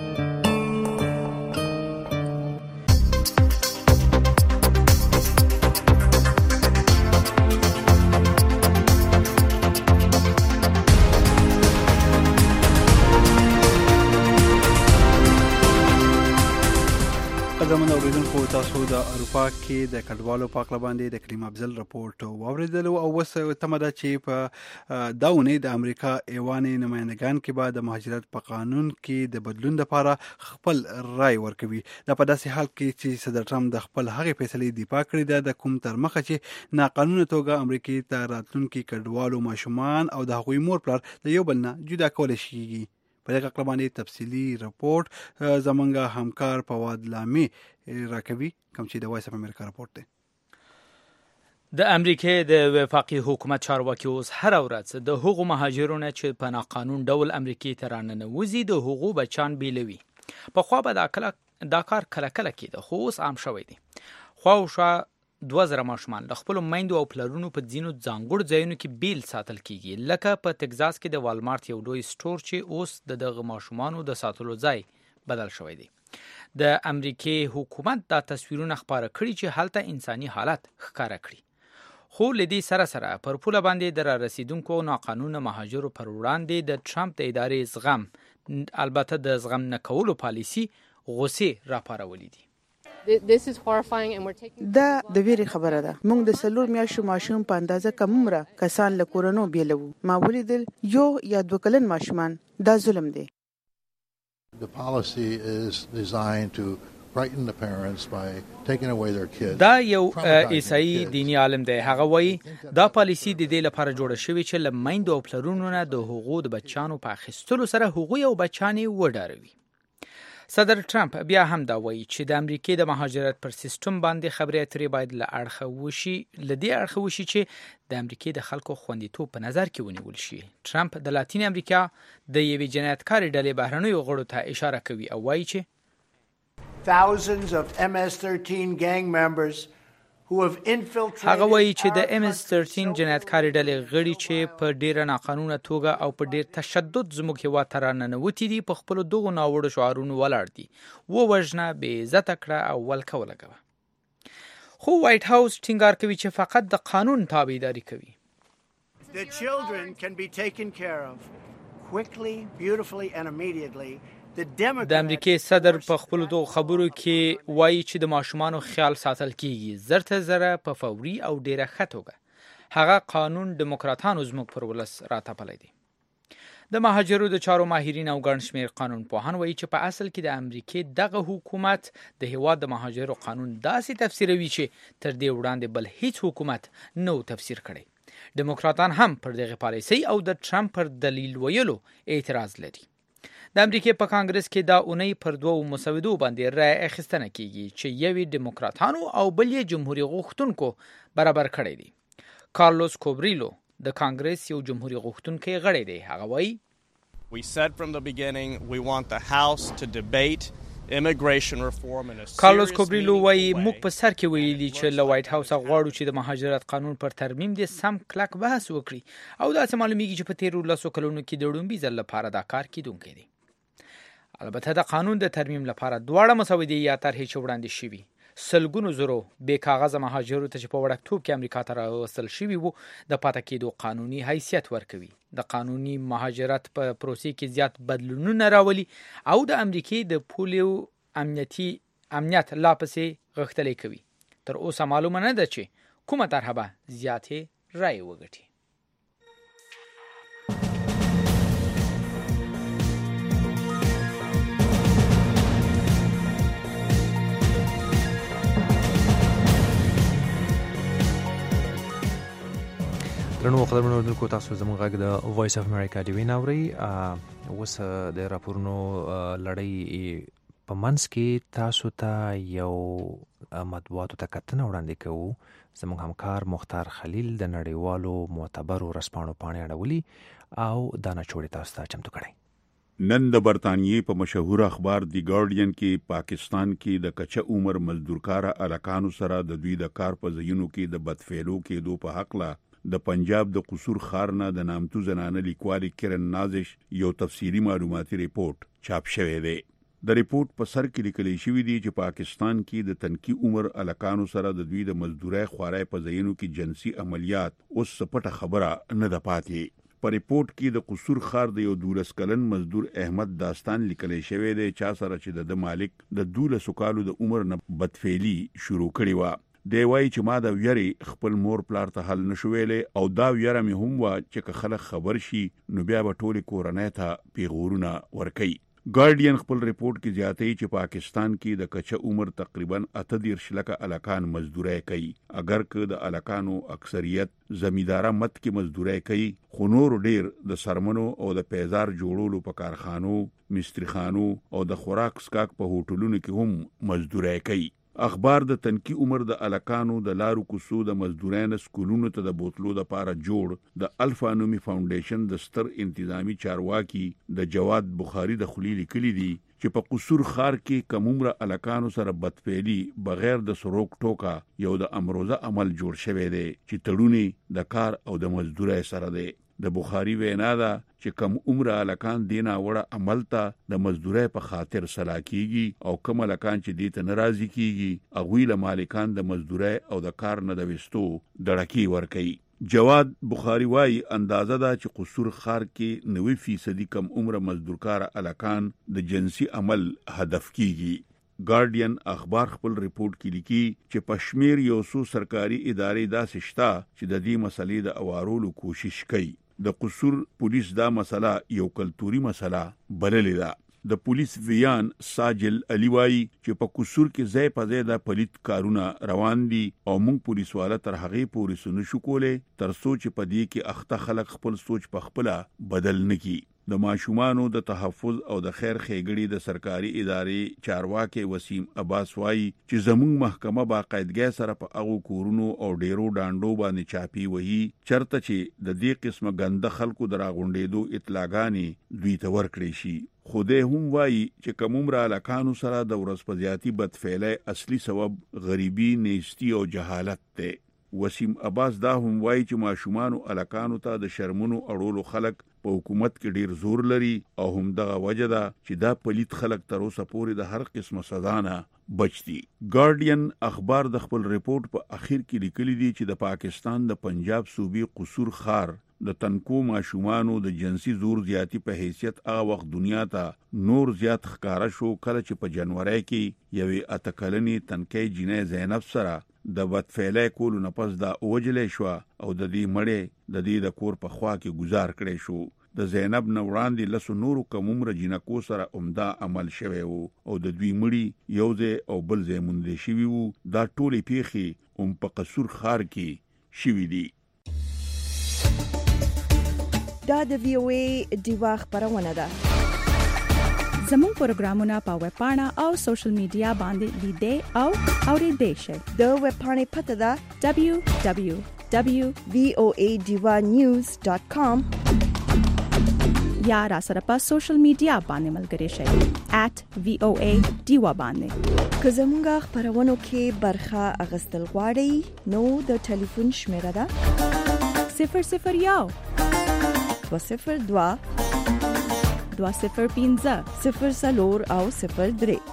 قدرمن اوریدونکو، تاسو د اروپا اروپا کې د کډوالو په اړه باندې د کریم افضل راپورټ واوریدل او اوس تمه ده چې په دا ونې د امریکا ایوان نمائندگان کې به د مهاجرت په قانون کې د بدلون لپاره خپل رائے ورکوي. دا په داسې حال کې چې صدر ټرمپ د خپل هغې فیصلې دفاع کړې ده د کوم تر مخه چې ناقانونه توګه امریکا ته راتلونکي کډوالو ماشومان او د هغوی مور پلار د یو بل نه جدا کولی شي. په دغه اړه باندې تفصیلي راپورټ زمونږ همکار فواد لامي راکوي کوم چې د وایس اف امریکا راپورټ دی. د امریکای د وفاقي حکومت چارواکي اوس هر ورځ د هغو مهاجرونو چې په ناقانون ډول امریکای ته راننوځي د هغو بچان بیلوي. په خوا به دا کله دا کار کله کله کېده خو اوس عام شوی دی. خواوشا دوه زره ماشومان د خپلو میندو او پلرونو په ځینو ځانګړو ځایونو کې بیل ساتل کیږي، لکه په تګزاس کې د والمارت یو لوی سټور چې اوس د دغه ماشومانو د ساتلو ځای بدل شوی دی. د امریکای حکومت دا تصویرونه خپاره کړي چې هلته انساني حالت ښکاره کړي. خو له دې سره سره پر پوله باندې د رارسیدونکو ناقانونه مهاجرو پر وړاندې د ټرمپ د ادارې زغم، البته د زغم نه کولو پالیسي غوسې راپارولې دي. دا د ویرې خبره ده. موږ د سلور میاشتو ماشوم په اندازه کمومره کسان له کورونو بیلوو. ما ولیدل یو یا دوه کلن ماشومان. دا ظلم دی. The policy is designed to frighten the parents by taking away their kids. دا یو عیسائی دینی عالم دی. هغه وایي دا پالیسی د دې لپاره جوړه شوې چې له میندو او پلرونو نه د حقوقو د بچانو په اخیستلو سره هغوی او بچانې وډاروي. صدر ټرمپ بیا هم دا وایي چې د امریکای د مهاجرت پر سیستم باندې خبرې اترې باید له اړخه وشي له دې اړخه وشي چې د امریکای د خلکو خوندیتوب په نظر کې ونیول شي. ټرمپ د لاتین امریکا د یوې جنایتکارې ډلې بهرنیو غړو ته اشاره کوي او وایي چې thousands of M S thirteen gang members who have infiltrated. هغه وایي چې د ام اس تھرټین جنایتکارې ډلې غړي چې په ډیره ناقانونه توګه او په ډیر تشدد زموږ هیواد ته راننوتي دي په خپلو دغو ناوړو شعارونو ولاړ دي. ووژنه، بې عزته کړه او ولکه ولګوه. خو وایټ هاوس ټینګار کوي چې فقط د قانون تابعداري کوي. The children can be taken care of quickly, beautifully and immediately. د امریکای صدر په خپل دوه خبرو کې وایي چې د ماشومانو خیال ساتل کیږي زرته زره په فوري او ډیره ښه توګه. هغه قانون دموکراتانو زموږ پر ولس راتپلی دی. د مهاجرو د چارو ماهرین او ګڼ شمېر قانون پوهان وایي چې په اصل کې د امریکای دغه حکومت د هیواد د مهاجرو قانون داسې تفسیروي چې تر دې وړاندې بل هیڅ حکومت نو تفسیر کړی. دموکراتان هم پر دغه پالیسي او د ټرمپ پر دلیل ویلو اعتراض لري. د امریکای په کانګرس کې دا اونۍ پر دوو مسودو باندې رای اخیستنه کیږي چې یوی دموکراتانو او بل یې جمهوریت غوښتونکو برابر کړی دی. کارلوس کوبریلو د کانګرس یو جمهوریت غوښتونکی غړی دی. هغه وایي We said from the beginning we want the House to debate immigration reform in a serious کارلوس کوبریلو وایي موږ په سر کې ویلي چې له وایټ هاوس غواړو چې د مهاجرت قانون پر ترمیم د سم کلک بحث وکړي او داسې معلومیږي چې په تیرو لسو کلونو کې د ړومبي ځل لپاره دا کار کیدونکی دی. البته د قانون د ترمیم لپاره دواړه مسودې یا طرحې چې وړاندې شوي سلګونو زرو بې کاغذه مهاجرو ته چې په وړکتوب کې امریکا ته راوستل شوي وو د پاتې کېدو قانوني حیثیت ورکوي. د قانوني مهاجرت په پروسې کې زیات بدلونونه راولي او د امریکای د پولیو امنیتي امنیت لا پسې غښتلی کوي. تر اوسه معلومه نه ده چې کومه طرحه به زیاتې رایې وګټي. درنو خبرونه اوریدونکو تاسو زموږ غږ د وایس اف امریکا دی ویناوري. اوس د راپورونو لړۍ په منځ کې تاسو ته یو مطبوعاتو ته کتنه وړاندې کوو. زموږ همکار مختار خلیل د نړیوالو معتبرو ورځپاڼو پاڼې اړولي او دا نچوړې تاسو ته چمتو کړی. نن د برطانیې په مشهور اخبار دی ګارډین کې پاکستان کې د کچه عمر مزدورکار الکانو سره د دوی د کار په ځایونو کې د بدفعلو کېدو په حق لا د پنجاب د قصور ښار نه د نامتو زنانه لیکوالې کرن نازش یو تفصیلي معلوماتي ریپورت چاپ شوی دی. د ریپورت په سر کې لیکل شوی دی چې پاکستان کې د تنکی عمر الکانو سره د دوی د مزدورۍ خوارۍ په ځایونو کې جنسي عملیات اوس سپټه خبره نه ده پاتې. په ریپورت کې د قصور ښار د یو دولس کلن مزدور احمد داستان لیکلی شوی دی چا سره چې د مالک د دولسو کالو د عمر نه بدفعلي شروع کړې وه. دی وایي چې ما د ویرې خپل مور پلار ته حل نشو ویلی او دا ویره مې هم وه چې که خلک خبر شي نو بیا به ټولې کورنۍ ته پیغورونه ورکوي. ګارډین خپل ریپورت کې زیاتوي چې پاکستان کې د کچه عمر تقریبا اته دېرش لکه الکان مزدوري کوي، اگر که د الکانو اکثریت زمینداره مت کې مزدوري کوي، خو نور ډیر د سرمنو او د پیزار جوړولو په کارخانو، مستریخانو او د خوراک سکاک په هوټلونو کې هم مزدوري کوي. اخبار د تنکی عمر د الکانو د لارو کوسو د مزدورانو سکولونو ته د بوتلو د پاره جوړ د الفا نومي فاونډیشن د ستر انتظامی چارواکي د جواد بخاری د خلیلی کلی دی چې په قصور خار کې کم عمر الکانو سره بدفعلی بغیر د سروک ټوکا یو د امروزه عمل جوړ شوی دی چې تړونی د کار او د مزدوري سره دی. د بخاری وینا ده چې کم عمر الکان دینا وړه عمل ته د مزدوري په خاطر سلا کیږي او کم الکان چې دیته ناراضي کیږي اغوی له مالکان د مزدوري او د کار نه د وستو دړکی ور کوي. جواد بخاری وايي اندازه ده چې قصور خار کې نوي فیصدي کم عمر مزدورکار الکان د جنسي عمل هدف کیږي. ګارډین اخبار خپل ریپورت کې لیکي چې پښمیر یو څو سرکاري ادارې داسې شته چې د دې مسلې د اوارولو کوشش کوي. د قصور پولیس دا مسله یو کلتوري مسله بللې ده. د پولیس ویان ساجل علی وایي چې په قصور کې ځای په ځای د پلیت کارونه روان دي او موږ پولیس والا تر هغې پورې سنو شو کولای تر سوچ په دې کې اخته خلک خپل سوچ په خپل بدل نکي. د ماشومانو د تحفظ او د خیر خېګړې د سرکاري ادارې چارواکي وسیم عباس وایي چې زموږ محکمه باقاعدګۍ سره په هغو کورونو او ډیرو ډانډو باندې چاپی وهي چرته چې د دې قسمه ګنده خلکو د راغونډېدو اطلاعګانې دوی ته ورکړي شي. خو دی هم وایي چې کم عمره الکانو سره د ورځپزیاتي بدفعلۍ اصلي سبب غریبي، نیستي او جهالت دی. وسیم عباس دا هم وایي چې ماشومانو الکانو ته د شرمونو اړولو خلک په حکومت کې ډیر زور لري او هم دغه وجه ده چې دا پلیت خلک تر اوسه پورې د هر قسمه سزا نه بچ دي. ګارډین اخبار د خپل ریپورت په اخر کې لیکلي دي چې د پاکستان د پنجاب صوبې قصور خار د تنکو ماشومانو د جنسي زور زیاتی په حیثیت هغه وخت دنیا ته نور زیات ښکارا شو کله چې په جنوري کې یوې اتکلنې تنکۍ جنې زینب سره د بدفعلۍ کولو نه پس دا وجلې شو او د دې مړې د دې د کور په خوا کې گزار کړی شو. د زینب نه وړاندې لسو نورو کم عمره جنکو سره عمده عمل شوی وو او د دوی مړي یو ځای او بل ځای موندل شوي وو. دا ټولې پیښې هم په قصور خار کې شوي دي. دا د وی او ای دیوا خبرونه ده. زموږ پروګرامونه په ویب پاڼه او سوشل میډیا باندې لیدئ او اوریدئ شئ. د ویب پاڼې پته ده دبلیو دبلیو دبلیو ډاٹ وی او ای ډیوا نیوز ډاٹ کام یا را سره په سوشل میډیا باندې ملګري شئ ایٹ وی او ای ډیوا باندې. که زموږ خبرونو کې برخه اغستل غواړئ نو د ټلیفون شمیره ده صفر صفر یو دو صفر دوا دوا صفر پنځه صفر څلور او صفر درې.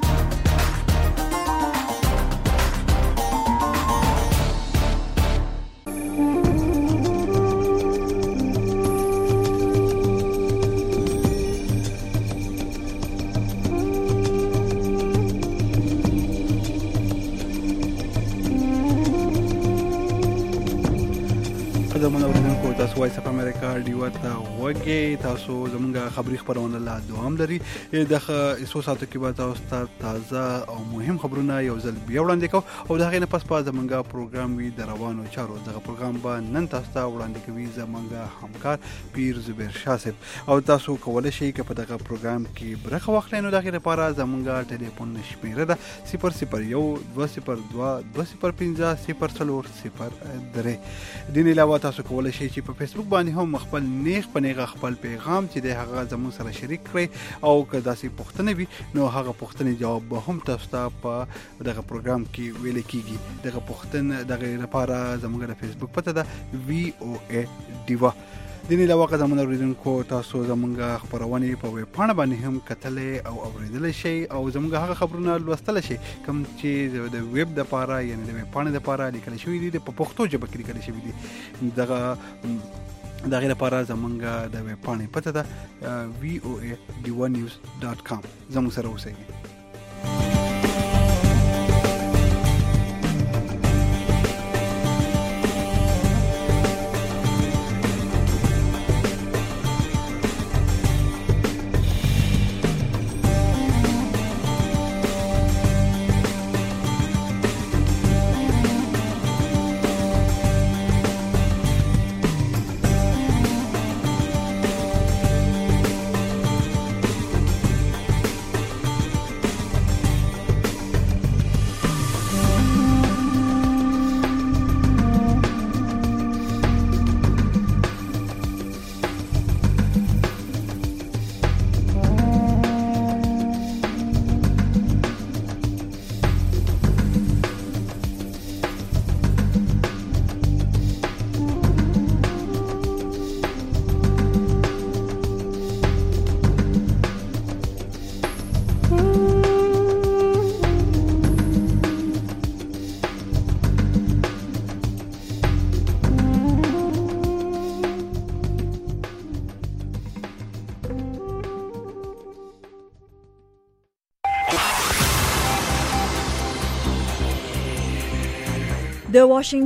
تاسو وایس اپ امریکا ډیوا ته وګورئ. تاسو زموږه خبري خبرونه لا دوام لري. دغه ایسو ساتو کې به تاسو ته تازه او مهم خبرونه یو ځل بیا وړاندې کوو او دغه نه پس په زموږه پروګرام وی د روانو چارو دغه پروګرام به نن تاسو ته وړاندې کوي زموږه همکار پیر زبیر شاه صاحب او تاسو کولای شئ چې په دغه پروګرام کې برخه واخلئ. نو دغه لپاره زموږه ټلیفون شمیره ده صفر صفر یو دو صفر دوا دو صفر پنځه صفر څلور صفر درې. دین علاوه تاسو کولای شئ چې په فیسبوک باندې هم خپل نیغ په نیغه خپل پیغام چې د هغه زموږ سره شریک کړئ او که داسې پوښتنه وي نو هغه پوښتنې جواب به هم تاسو ته په دغه پروګرام کې ویل کیږي. دغه پوښتنه دغه لپاره زموږ د فیسبوک پته ده وی او ای ډیوا. دین علاوه زموږ اوریدونکو تاسو زموږ خبرونه په ویب پاڼه باندې هم کتلې او اوریدل شي او زموږ هغه خبرونه لوستل شي کوم چې د ویب د لپاره یعنی د ویب پاڼه د لپاره لیکل شوی دي په پښتو ژبه کې لیکل شوی دي. دغه دا غیر لپاره زمونږ د ویب پاڼې پته ده وی او ای ډیوا نیوز ډاٹ کام زموږ سره اوسئ. د واشنگټن